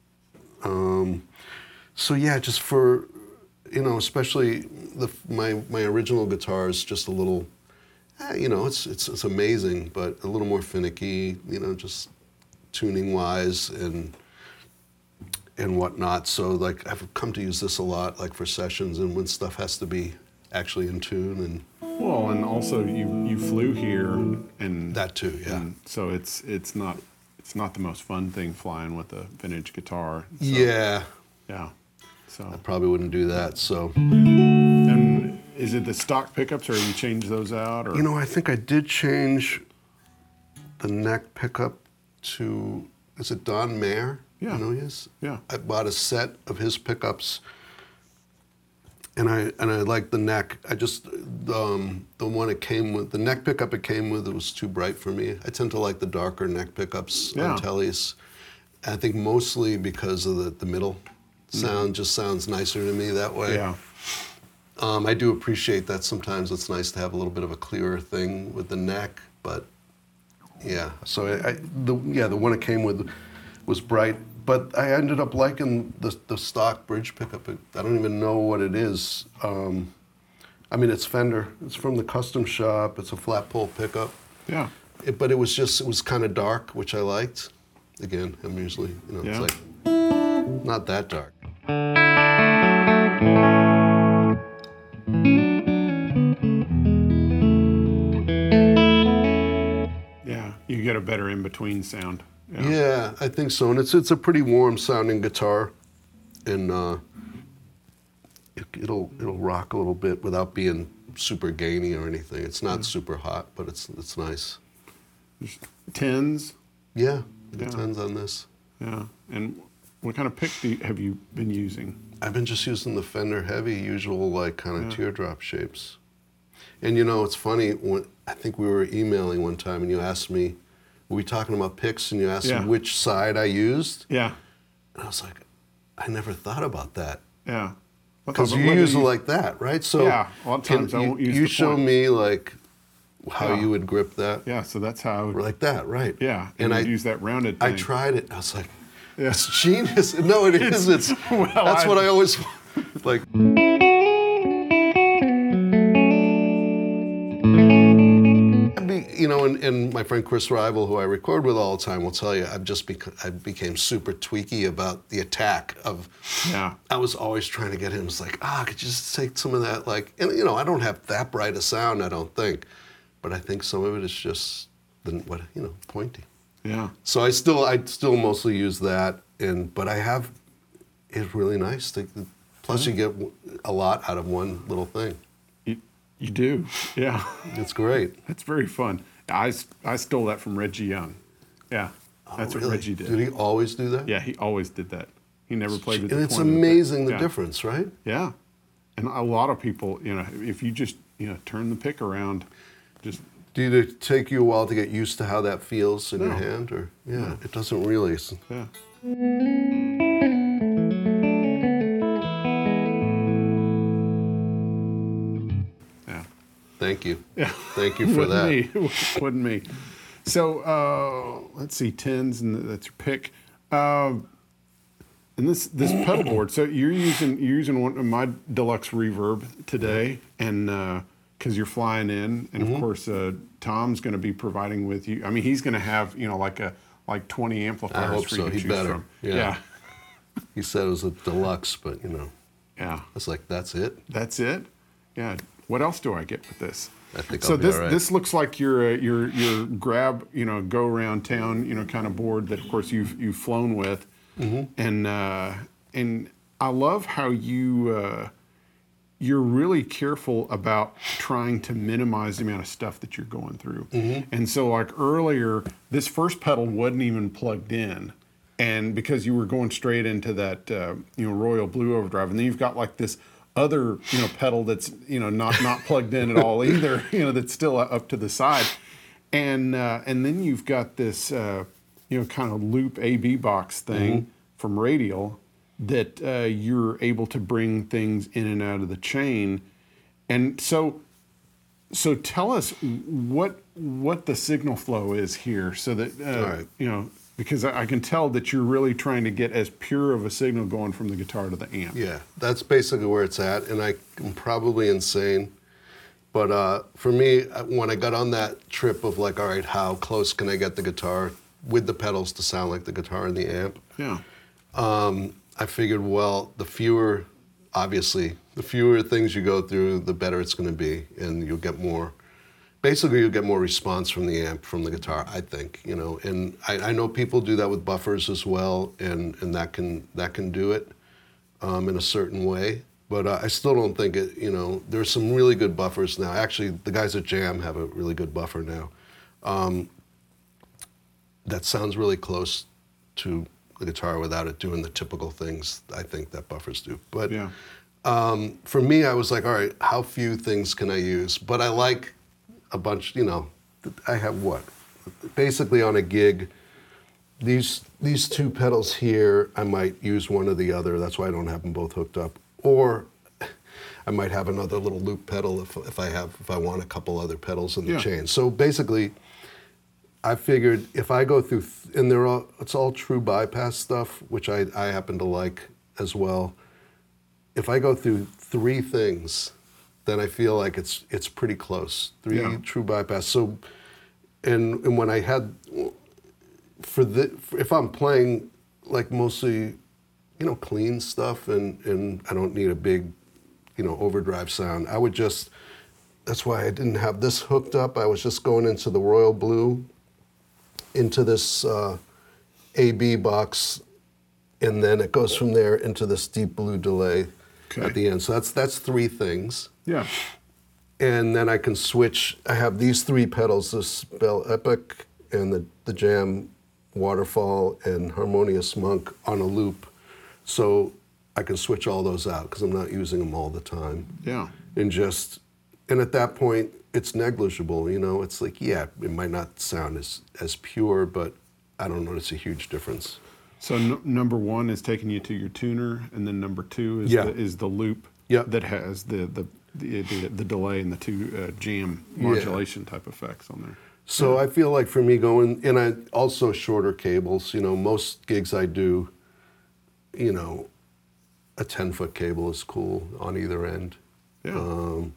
[SPEAKER 2] Um, so yeah, just for, you know, especially the my my original guitar is just a little eh, you know, it's, it's it's amazing, but a little more finicky, you know, just tuning wise and and whatnot. So like I've come to use this a lot, like for sessions and when stuff has to be actually in tune and
[SPEAKER 1] Well, and also you you flew here and
[SPEAKER 2] that too, yeah.
[SPEAKER 1] and so it's it's not it's not the most fun thing flying with a vintage guitar. So,
[SPEAKER 2] yeah,
[SPEAKER 1] Yeah. So
[SPEAKER 2] probably wouldn't do that. So
[SPEAKER 1] and is it the stock pickups or you change those out or
[SPEAKER 2] you know, I think I did change the neck pickup to is it Don Mayer?
[SPEAKER 1] Yeah.
[SPEAKER 2] You know who he is?
[SPEAKER 1] Yeah.
[SPEAKER 2] I bought a set of his pickups. And I and I like the neck. I just um, the one it came with, the neck pickup it came with, it was too bright for me. I tend to like the darker neck pickups
[SPEAKER 1] Yeah.
[SPEAKER 2] on tellies. I think mostly because of the, the middle sound just sounds nicer to me that way.
[SPEAKER 1] Yeah.
[SPEAKER 2] Um, I do appreciate that sometimes it's nice to have a little bit of a clearer thing with the neck, but yeah. So I, I the yeah the one it came with was bright. But I ended up liking the, the stock bridge pickup. I don't even know what it is. Um, I mean, it's Fender. It's from the custom shop. It's a flat pole pickup.
[SPEAKER 1] Yeah.
[SPEAKER 2] It, but it was just, it was kind of dark, which I liked. Again, I'm usually, you know,
[SPEAKER 1] Yeah.
[SPEAKER 2] it's like, not that dark.
[SPEAKER 1] Yeah. You get a better in-between sound. Yeah.
[SPEAKER 2] Yeah, I think so. And it's it's a pretty warm sounding guitar. And uh, it, it'll it'll rock a little bit without being super gainy or anything. It's not super hot, but it's it's nice.
[SPEAKER 1] Tens.
[SPEAKER 2] Yeah, it
[SPEAKER 1] Yeah.
[SPEAKER 2] depends on this.
[SPEAKER 1] Yeah. And what kind of pick do you, have you been using?
[SPEAKER 2] I've been just using the Fender Heavy, usual like kind of teardrop shapes. And you know, it's funny, when I think we were emailing one time and you asked me, were we talking about picks and you asked
[SPEAKER 1] Yeah.
[SPEAKER 2] me which side I used?
[SPEAKER 1] Yeah.
[SPEAKER 2] And I was like, I never thought about that.
[SPEAKER 1] Yeah.
[SPEAKER 2] Because
[SPEAKER 1] What-
[SPEAKER 2] you
[SPEAKER 1] what do
[SPEAKER 2] use it
[SPEAKER 1] you-
[SPEAKER 2] like that, right? So
[SPEAKER 1] Yeah, a lot of
[SPEAKER 2] can
[SPEAKER 1] times I
[SPEAKER 2] you,
[SPEAKER 1] won't use
[SPEAKER 2] you
[SPEAKER 1] the
[SPEAKER 2] show
[SPEAKER 1] point.
[SPEAKER 2] me like how
[SPEAKER 1] Yeah.
[SPEAKER 2] you would grip that.
[SPEAKER 1] Yeah. So that's how I would.
[SPEAKER 2] Like that, right?
[SPEAKER 1] Yeah.
[SPEAKER 2] And
[SPEAKER 1] And
[SPEAKER 2] I
[SPEAKER 1] I use that rounded
[SPEAKER 2] I
[SPEAKER 1] thing.
[SPEAKER 2] tried it. I was like,
[SPEAKER 1] Yeah.
[SPEAKER 2] it's genius. No, it is. It's
[SPEAKER 1] well,
[SPEAKER 2] that's
[SPEAKER 1] I-
[SPEAKER 2] what I always like. I'd be, you know, and, and my friend Chris Rival, who I record with all the time, will tell you I've just bec- I became super tweaky about the attack of.
[SPEAKER 1] Yeah.
[SPEAKER 2] I was always trying to get him. It's like, ah, could you just take some of that, like, and you know, I don't have that bright a sound, I don't think, but I think some of it is just the what you know, pointy.
[SPEAKER 1] Yeah.
[SPEAKER 2] So I still, I still mostly use that, and but I have, it's really nice. To, plus, you get a lot out of one little thing.
[SPEAKER 1] You, you do. Yeah.
[SPEAKER 2] It's great.
[SPEAKER 1] That's very fun. I, s- I stole that from Reggie Young. Yeah. That's
[SPEAKER 2] Oh,
[SPEAKER 1] what
[SPEAKER 2] really?
[SPEAKER 1] Reggie did.
[SPEAKER 2] Did he always do that?
[SPEAKER 1] Yeah, he always did that. He never played with
[SPEAKER 2] And
[SPEAKER 1] the
[SPEAKER 2] it's
[SPEAKER 1] point of the pick.
[SPEAKER 2] amazing the
[SPEAKER 1] Yeah.
[SPEAKER 2] difference, right?
[SPEAKER 1] Yeah. And a lot of people, you know, if you just, you know, turn the pick around, just,
[SPEAKER 2] Did it take you a while to get used to how that feels in your
[SPEAKER 1] No.
[SPEAKER 2] hand, or yeah, it doesn't really. It's-
[SPEAKER 1] yeah. Yeah.
[SPEAKER 2] Thank you.
[SPEAKER 1] Yeah.
[SPEAKER 2] Thank you for
[SPEAKER 1] Wasn't
[SPEAKER 2] that.
[SPEAKER 1] me. Wasn't me. So uh, let's see, tens, and that's your pick. Um, and this this pedal board. So you're using you're using one of my deluxe reverb today, and because you're flying in, and
[SPEAKER 2] Mm-hmm.
[SPEAKER 1] of course uh, Tom's going to be providing with you. I mean, he's going to have you know like a like twenty amplifiers
[SPEAKER 2] I hope
[SPEAKER 1] for
[SPEAKER 2] so.
[SPEAKER 1] you to
[SPEAKER 2] He
[SPEAKER 1] choose
[SPEAKER 2] better.
[SPEAKER 1] from.
[SPEAKER 2] Yeah.
[SPEAKER 1] yeah,
[SPEAKER 2] He said it was a deluxe, but you know,
[SPEAKER 1] yeah.
[SPEAKER 2] I was like, that's it.
[SPEAKER 1] That's it. Yeah. What else do I get with this?
[SPEAKER 2] I think
[SPEAKER 1] so.
[SPEAKER 2] I'll be
[SPEAKER 1] This
[SPEAKER 2] all right.
[SPEAKER 1] this looks like your uh, your your grab you know go around town you know kind of board that of course you've you've flown with,
[SPEAKER 2] Mm-hmm.
[SPEAKER 1] and uh, and I love how you uh, you're really careful about trying to minimize the amount of stuff that you're going through.
[SPEAKER 2] Mm-hmm.
[SPEAKER 1] And so like earlier, this first pedal wasn't even plugged in. And because you were going straight into that, uh, you know, Royal Blue Overdrive, and then you've got like this other, you know, pedal that's, you know, not not plugged in at all either, you know, that's still up to the side, and uh, and then you've got this, uh, you know, kind of loop A B box thing
[SPEAKER 2] Mm-hmm.
[SPEAKER 1] from Radial that uh, you're able to bring things in and out of the chain, and so. So tell us what what the signal flow is here, so that uh,
[SPEAKER 2] All right.
[SPEAKER 1] you know, because I I can tell that you're really trying to get as pure of a signal going from the guitar to the amp.
[SPEAKER 2] Yeah, that's basically where it's at, and I am probably insane But uh, for me, uh, when I got on that trip of like, all right, how close can I get the guitar with the pedals to sound like the guitar in the amp?
[SPEAKER 1] Yeah.
[SPEAKER 2] Um, I figured, well, the fewer, obviously, the fewer things you go through, the better it's going to be, and you'll get more. Basically, you'll get more response from the amp, from the guitar, I think, you know. And I, I know people do that with buffers as well, and, and that can that can do it um, in a certain way. But uh, I still don't think it, you know, there's some really good buffers now. Actually, the guys at Jam have a really good buffer now. Um, that sounds really close to the guitar without it doing the typical things I think that buffers do. But
[SPEAKER 1] Yeah.
[SPEAKER 2] um, for me, I was like, all right, how few things can I use? But I like a bunch, you know, I have what? Basically on a gig, these these two pedals here, I might use one or the other. That's why I don't have them both hooked up. Or I might have another little loop pedal if, if I have if I want a couple other pedals in the
[SPEAKER 1] Yeah.
[SPEAKER 2] chain. So basically, I figured if I go through, th- and they're all, it's all true bypass stuff, which I, I happen to like as well. If I go through three things, then I feel like it's it's pretty close. Three
[SPEAKER 1] Yeah.
[SPEAKER 2] true bypass. So, and and when I had, for the, if I'm playing like mostly, you know, clean stuff, and, and I don't need a big, you know, overdrive sound, I would just, that's why I didn't have this hooked up. I was just going into the Royal Blue, into this uh, A B box, and then it goes from there into this Deep Blue delay
[SPEAKER 1] Okay.
[SPEAKER 2] at the end. So that's that's three things.
[SPEAKER 1] Yeah.
[SPEAKER 2] And then I can switch. I have these three pedals, this Bell Epic and the, the Jam Waterfall and Harmonious Monk on a loop. So I can switch all those out because I'm not using them all the time.
[SPEAKER 1] Yeah.
[SPEAKER 2] And just, and at that point, it's negligible, you know? It's like, yeah, it might not sound as, as pure, but I don't notice a huge difference.
[SPEAKER 1] So n- number one is taking you to your tuner, and then number two is
[SPEAKER 2] Yeah.
[SPEAKER 1] the, is the loop
[SPEAKER 2] Yeah.
[SPEAKER 1] that has the the, the the the delay and the two uh, jam modulation type effects on there.
[SPEAKER 2] So I feel like for me going, and I also shorter cables, you know, most gigs I do, you know, a ten foot cable is cool on either end.
[SPEAKER 1] Yeah.
[SPEAKER 2] Um,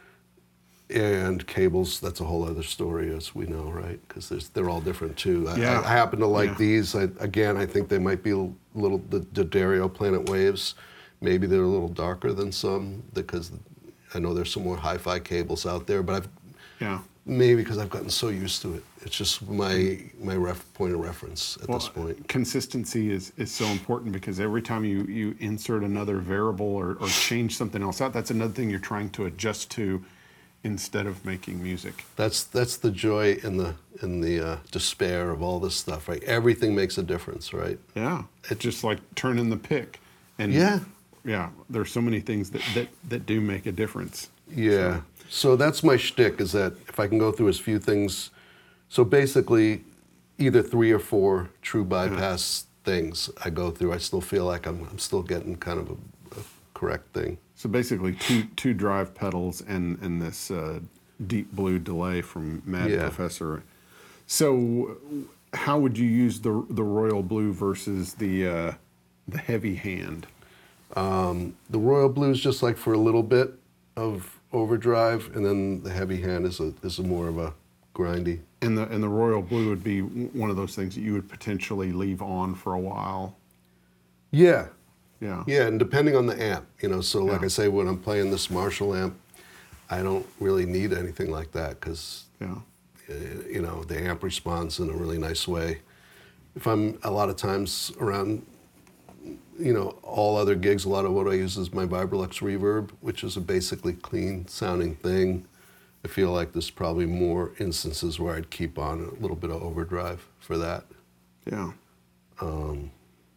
[SPEAKER 2] and cables, that's a whole other story, as we know, right? Because they're all different too. I,
[SPEAKER 1] Yeah.
[SPEAKER 2] I, I happen to like
[SPEAKER 1] Yeah.
[SPEAKER 2] these. I, again, I think they might be a little, the, the Dario Planet Waves, maybe they're a little darker than some because I know there's some more hi-fi cables out there, but I've,
[SPEAKER 1] Yeah.
[SPEAKER 2] maybe because I've gotten so used to it. It's just my my ref, point of reference at
[SPEAKER 1] Well,
[SPEAKER 2] this point.
[SPEAKER 1] consistency is, is so important because every time you, you insert another variable or, or change something else out, that's another thing you're trying to adjust to instead of making music.
[SPEAKER 2] That's that's the joy and the and the uh, despair of all this stuff, right? Everything makes a difference, right?
[SPEAKER 1] Yeah. It's just like turning the pick. And
[SPEAKER 2] Yeah.
[SPEAKER 1] Yeah. There's so many things that, that, that do make a difference.
[SPEAKER 2] Yeah. So that's my shtick, is that if I can go through as few things, so basically either three or four true bypass things I go through, I still feel like I'm, I'm still getting kind of a, a correct thing.
[SPEAKER 1] So basically two two drive pedals and, and this uh, deep blue delay from Mad
[SPEAKER 2] Yeah.
[SPEAKER 1] Professor. So how would you use the the Royal Blue versus the uh, the heavy hand?
[SPEAKER 2] Um, the Royal Blue is just like for a little bit of overdrive, and then the heavy hand is a, is a more of a grindy.
[SPEAKER 1] And the and the Royal Blue would be one of those things that you would potentially leave on for a while.
[SPEAKER 2] Yeah.
[SPEAKER 1] Yeah.
[SPEAKER 2] Yeah, and depending on the amp, you know, so like
[SPEAKER 1] Yeah.
[SPEAKER 2] I say, when I'm playing this Marshall amp, I don't really need anything like that because,
[SPEAKER 1] Yeah.
[SPEAKER 2] you know, the amp responds in a really nice way. If I'm a lot of times around, you know, all other gigs, a lot of what I use is my Vibrolux Reverb, which is a basically clean sounding thing. I feel like there's probably more instances where I'd keep on a little bit of overdrive for that.
[SPEAKER 1] Yeah.
[SPEAKER 2] Um,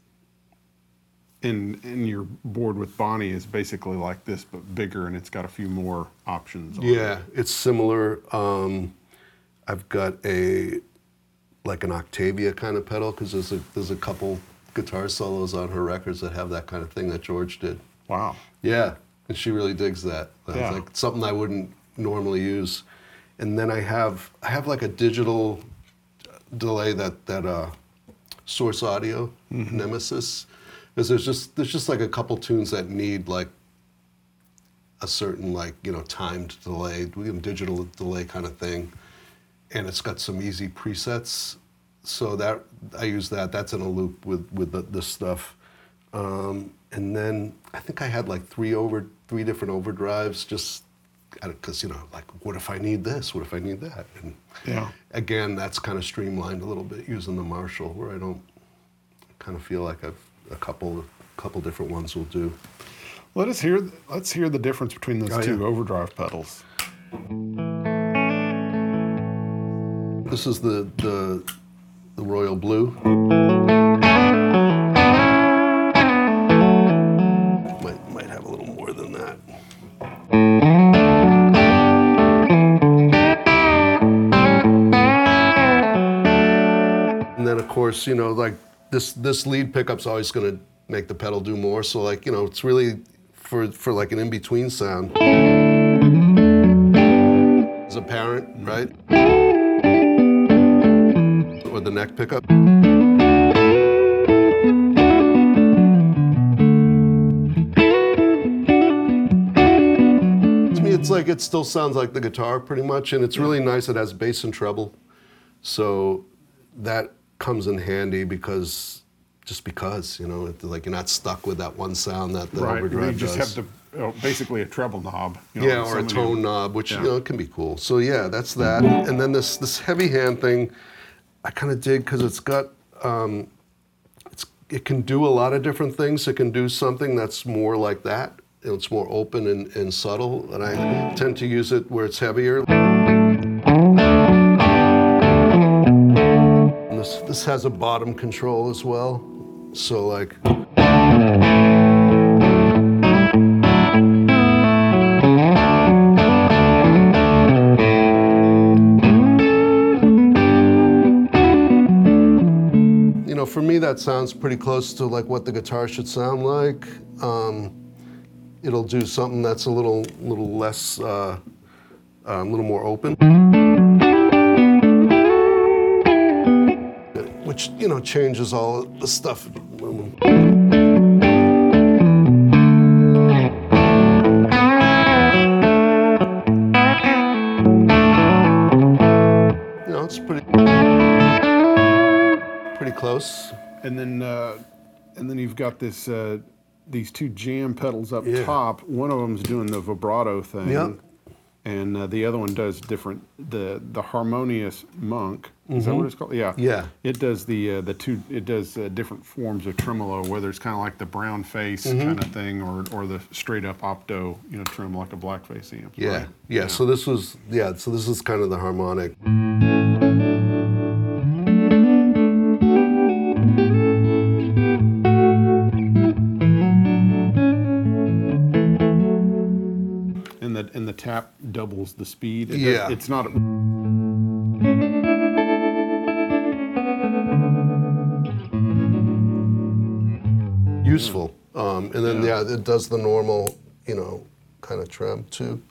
[SPEAKER 1] And and your board with Bonnie is basically like this but bigger, and it's got a few more options on
[SPEAKER 2] Yeah,
[SPEAKER 1] it.
[SPEAKER 2] it's similar. Um, I've got a like an Octavia kind of pedal because there's a there's a couple guitar solos on her records that have that kind of thing that George did.
[SPEAKER 1] Wow.
[SPEAKER 2] Yeah, and she really digs that. That's
[SPEAKER 1] Yeah.
[SPEAKER 2] like something I wouldn't normally use. And then I have I have like a digital delay that that uh, Source Audio Nemesis. Because there's just there's just like a couple tunes that need like a certain like you know timed delay, digital delay kind of thing, and it's got some easy presets. So that I use that. That's in a loop with with the, this stuff, um, and then I think I had like three over three different overdrives just because you know like what if I need this? What if I need that? And
[SPEAKER 1] Yeah.
[SPEAKER 2] again, that's kind of streamlined a little bit using the Marshall, where I don't kind of feel like I've a couple couple different ones will do.
[SPEAKER 1] Let us hear. Let's hear the difference between those
[SPEAKER 2] Oh,
[SPEAKER 1] two
[SPEAKER 2] yeah.
[SPEAKER 1] overdrive pedals.
[SPEAKER 2] This is the the, the Royal Blue. Might might have a little more than that. And then of course, you know, like this this lead pickup's always going to make the pedal do more. So like, you know, it's really for for like an in-between sound. It's apparent, right? Or the neck pickup. To me, it's like it still sounds like the guitar pretty much, and it's really nice. It has bass and treble, so that comes in handy because just because you know, it, like you're not stuck with that one sound that the
[SPEAKER 1] Right.
[SPEAKER 2] overdrive
[SPEAKER 1] You just
[SPEAKER 2] does.
[SPEAKER 1] have the oh, basically a treble knob. You know,
[SPEAKER 2] Yeah,
[SPEAKER 1] and
[SPEAKER 2] or a
[SPEAKER 1] somebody-
[SPEAKER 2] tone knob, which
[SPEAKER 1] Yeah.
[SPEAKER 2] you know it can be cool. So yeah, that's that. And then this this heavy hand thing, I kind of dig because it's got um, it's it can do a lot of different things. It can do something that's more like that. You know, it's more open and, and subtle, and I tend to use it where it's heavier. And this this has a bottom control as well, so like. You know, for me, that sounds pretty close to like what the guitar should sound like. Um, it'll do something that's a little, little less, uh, a little more open, which you know changes all the stuff. You know, it's pretty, pretty close.
[SPEAKER 1] And then, uh, and then you've got this uh, these two jam pedals up
[SPEAKER 2] Yeah.
[SPEAKER 1] top. One of them's doing the vibrato thing,
[SPEAKER 2] Yep.
[SPEAKER 1] and uh, the other one does different. The the harmonious monk. Is that what it's called? Yeah.
[SPEAKER 2] Yeah.
[SPEAKER 1] It does the uh, the two. It does uh, different forms of tremolo, whether it's kind of like the brown face
[SPEAKER 2] Mm-hmm.
[SPEAKER 1] kind of thing, or or the straight up opto, you know, trim like a blackface amp.
[SPEAKER 2] Yeah,
[SPEAKER 1] right?
[SPEAKER 2] yeah. So this was, yeah. So this is kind of the harmonic.
[SPEAKER 1] And the and the tap doubles the speed. It does-
[SPEAKER 2] Yeah.
[SPEAKER 1] it's not. A,
[SPEAKER 2] Useful. Um, and then
[SPEAKER 1] Yeah.
[SPEAKER 2] yeah, it does the normal, you know, kind of trem too.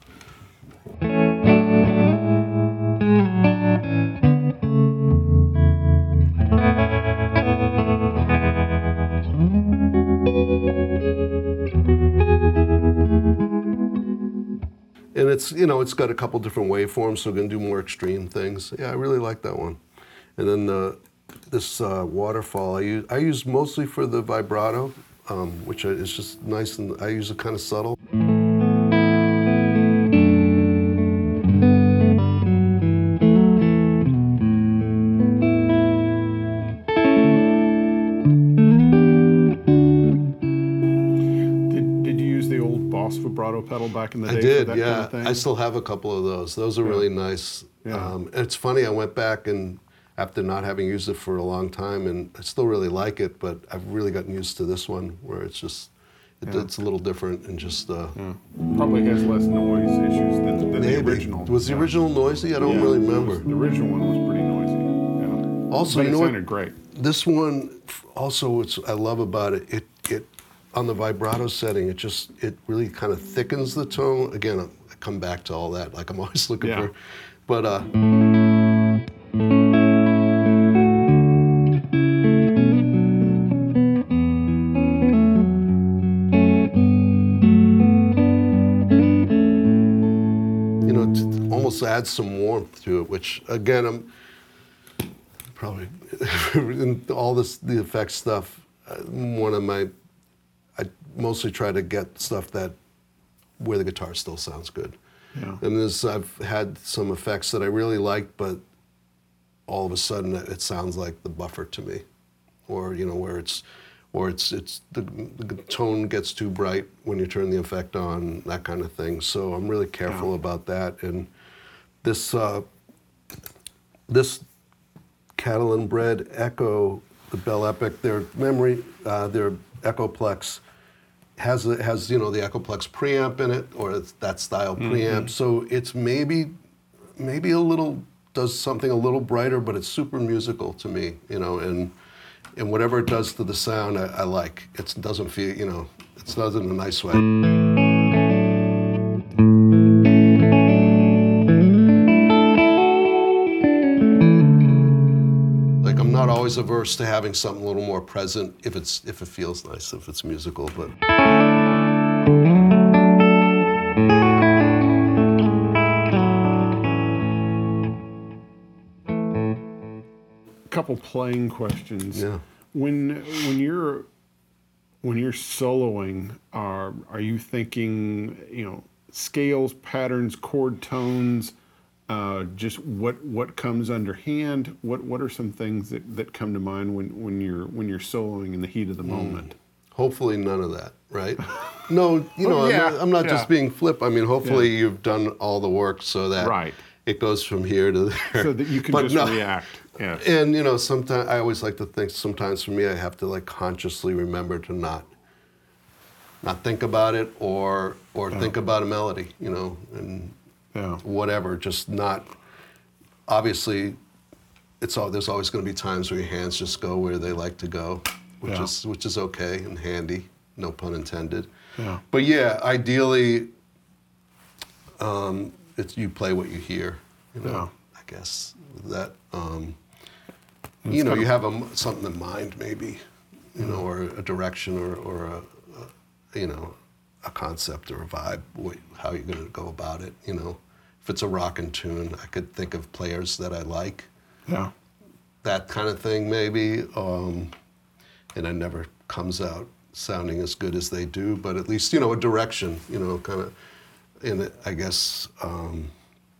[SPEAKER 2] And it's, you know, it's got a couple different waveforms, so we're gonna do more extreme things. Yeah, I really like that one. And then the, this uh, waterfall, I use, I use mostly for the vibrato, um, which is just nice, and I use it kind of subtle.
[SPEAKER 1] did, did you use the old Boss vibrato pedal back in the day?
[SPEAKER 2] I
[SPEAKER 1] for
[SPEAKER 2] did,
[SPEAKER 1] that
[SPEAKER 2] yeah.
[SPEAKER 1] Kind of thing?
[SPEAKER 2] I still have a couple of those. Those are really nice.
[SPEAKER 1] Yeah.
[SPEAKER 2] Um, it's funny, I went back and after not having used it for a long time, and I still really like it, but I've really gotten used to this one where it's just, it,
[SPEAKER 1] Yeah.
[SPEAKER 2] it's a little different and just, uh,
[SPEAKER 1] Yeah. Probably has less noise issues than, than the
[SPEAKER 2] maybe.
[SPEAKER 1] original.
[SPEAKER 2] Was the
[SPEAKER 1] Yeah.
[SPEAKER 2] original noisy? I don't
[SPEAKER 1] Yeah,
[SPEAKER 2] really
[SPEAKER 1] it was-
[SPEAKER 2] remember.
[SPEAKER 1] The original one was pretty noisy. Yeah.
[SPEAKER 2] Also,
[SPEAKER 1] but
[SPEAKER 2] you
[SPEAKER 1] it
[SPEAKER 2] know what?
[SPEAKER 1] sounded great.
[SPEAKER 2] This one, also, what I love about it, it, it, on the vibrato setting, it just, it really kind of thickens the tone. Again, I I come back to all that, like I'm always looking
[SPEAKER 1] Yeah.
[SPEAKER 2] for, but, uh, adds some warmth to it, which again, I'm probably in all this the effects stuff. uh, One of my, I mostly try to get stuff that where the guitar still sounds good.
[SPEAKER 1] Yeah.
[SPEAKER 2] And this, I've had some effects that I really liked, but all of a sudden it it sounds like the buffer to me, or you know where it's, or it's it's the, the tone gets too bright when you turn the effect on, that kind of thing. So I'm really careful
[SPEAKER 1] Yeah.
[SPEAKER 2] about that. And this uh, this Catalan Bred Echo, the Bell Epic, their memory, uh, their Echoplex has a, has you know the Echoplex preamp in it, or it's that style preamp.
[SPEAKER 1] Mm-hmm.
[SPEAKER 2] So it's maybe maybe a little does something a little brighter, but it's super musical to me, you know, and and whatever it does to the sound, I, I like. It doesn't feel, you know, it does it in a nice way. Like I'm not always averse to having something a little more present if it's if it feels nice, if it's musical, but.
[SPEAKER 1] Couple playing questions.
[SPEAKER 2] Yeah.
[SPEAKER 1] When when you're when you're soloing, are are you thinking, you know, scales, patterns, chord tones, uh, just what what comes underhand? What what are some things that, that come to mind when, when you're when you're soloing in the heat of the moment?
[SPEAKER 2] Hopefully none of that, right? No, you know,
[SPEAKER 1] Oh, yeah,
[SPEAKER 2] I'm not, I'm not
[SPEAKER 1] yeah.
[SPEAKER 2] just being flip. I mean, hopefully
[SPEAKER 1] Yeah.
[SPEAKER 2] you've done all the work so that
[SPEAKER 1] Right.
[SPEAKER 2] it goes from here to there.
[SPEAKER 1] So that you can
[SPEAKER 2] But
[SPEAKER 1] just
[SPEAKER 2] no-
[SPEAKER 1] react. Yes.
[SPEAKER 2] And you know, sometimes I always like to think. Sometimes for me, I have to like consciously remember to not, not think about it, or or think about a melody, you know, and
[SPEAKER 1] Yeah.
[SPEAKER 2] whatever. Just not. Obviously, it's all. There's always going to be times where your hands just go where they like to go, which
[SPEAKER 1] Yeah.
[SPEAKER 2] is which is okay and handy. No pun intended.
[SPEAKER 1] Yeah.
[SPEAKER 2] But yeah, ideally, um, it's you play what you hear. You know,
[SPEAKER 1] Yeah.
[SPEAKER 2] I guess that. Um,
[SPEAKER 1] And
[SPEAKER 2] you
[SPEAKER 1] it's
[SPEAKER 2] know,
[SPEAKER 1] kind
[SPEAKER 2] you
[SPEAKER 1] of-
[SPEAKER 2] have a, m- something in mind, maybe, you know, or a direction, or, or a, a, you know, a concept or a vibe, wh- how you're going to go about it. You know, if it's a rockin' tune, I could think of players that I like,
[SPEAKER 1] Yeah.
[SPEAKER 2] that kind of thing, maybe. Um, and it never comes out sounding as good as they do, but at least, you know, a direction, you know, kind of in it, I guess. Um,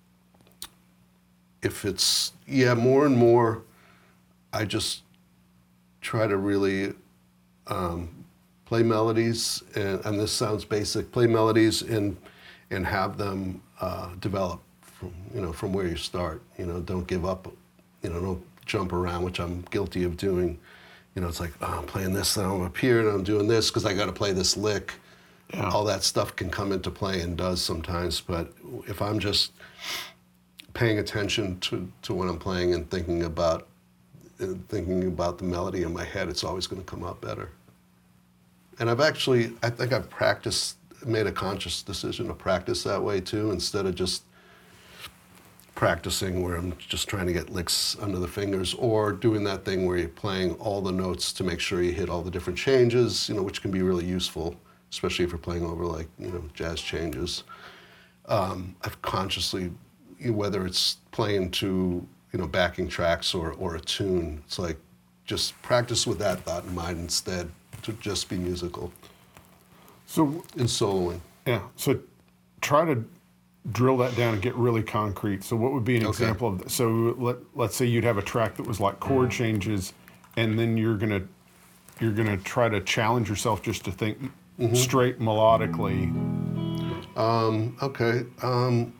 [SPEAKER 2] if it's, yeah, more and more, I just try to really um, play melodies, and, and this sounds basic, play melodies and and have them uh, develop from, you know, from where you start. You know, don't give up, you know, don't jump around, which I'm guilty of doing. You know, it's like, oh, I'm playing this, then I'm up here, and I'm doing this because I got to play this lick.
[SPEAKER 1] Yeah.
[SPEAKER 2] All that stuff can come into play and does sometimes, but if I'm just paying attention to, to what I'm playing and thinking about and thinking about the melody in my head, it's always going to come out better. And I've actually, I think I've practiced, made a conscious decision to practice that way too, instead of just practicing where I'm just trying to get licks under the fingers, or doing that thing where you're playing all the notes to make sure you hit all the different changes, you know, which can be really useful, especially if you're playing over like, you know, jazz changes. Um, I've consciously, whether it's playing to, you know, backing tracks or, or a tune, it's like just practice with that thought in mind instead, to just be musical
[SPEAKER 1] So
[SPEAKER 2] in soloing.
[SPEAKER 1] yeah. So try to drill that down and get really concrete. So what would be an
[SPEAKER 2] Okay.
[SPEAKER 1] example of, so let, let's say you'd have a track that was like chord changes, and then you're gonna you're gonna try to challenge yourself just to think straight melodically.
[SPEAKER 2] Um, okay. Um,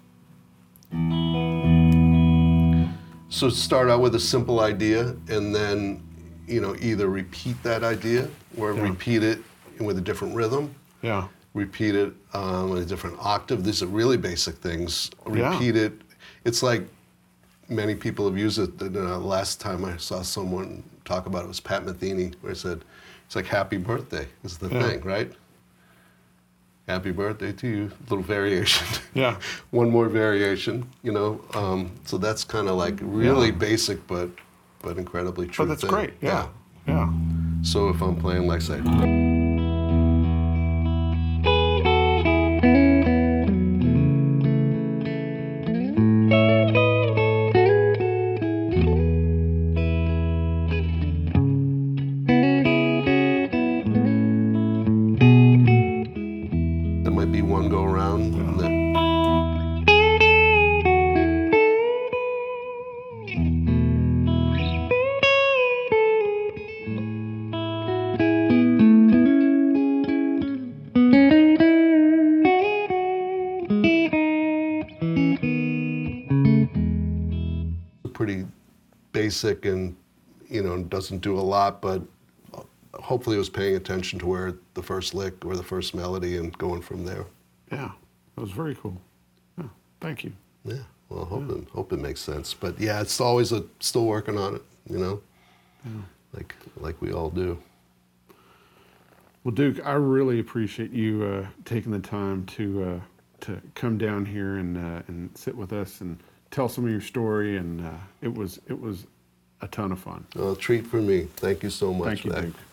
[SPEAKER 2] so start out with a simple idea, and then, you know, either repeat that idea or
[SPEAKER 1] Yeah.
[SPEAKER 2] repeat it with a different rhythm.
[SPEAKER 1] Yeah.
[SPEAKER 2] Repeat it um, in a different octave. These are really basic things.
[SPEAKER 1] Yeah.
[SPEAKER 2] Repeat it. It's like many people have used it. The uh, last time I saw someone talk about it was Pat Metheny, where he said, it's like happy birthday is the
[SPEAKER 1] Yeah.
[SPEAKER 2] thing, right? Happy birthday to you. Little variation.
[SPEAKER 1] Yeah.
[SPEAKER 2] One more variation, you know. Um, so that's kind of like really
[SPEAKER 1] Yeah.
[SPEAKER 2] basic, but but incredibly true.
[SPEAKER 1] But that's
[SPEAKER 2] thing.
[SPEAKER 1] great. Yeah. Yeah.
[SPEAKER 2] So if I'm playing, like say, basic and, you know, doesn't do a lot, but hopefully it was paying attention to where the first lick or the first melody and going from there.
[SPEAKER 1] Yeah, that was very cool. Yeah, thank you.
[SPEAKER 2] Yeah, well, hope, yeah. It, hope it makes sense. But yeah, it's always a, still working on it, you know, yeah. like like we all do.
[SPEAKER 1] Well, Duke, I really appreciate you uh, taking the time to uh, to come down here and uh, and sit with us and tell some of your story. And uh, it was it was a ton of fun.
[SPEAKER 2] Well, a treat for me. Thank you so much.
[SPEAKER 1] Thank you,
[SPEAKER 2] Zach.
[SPEAKER 1] Duke.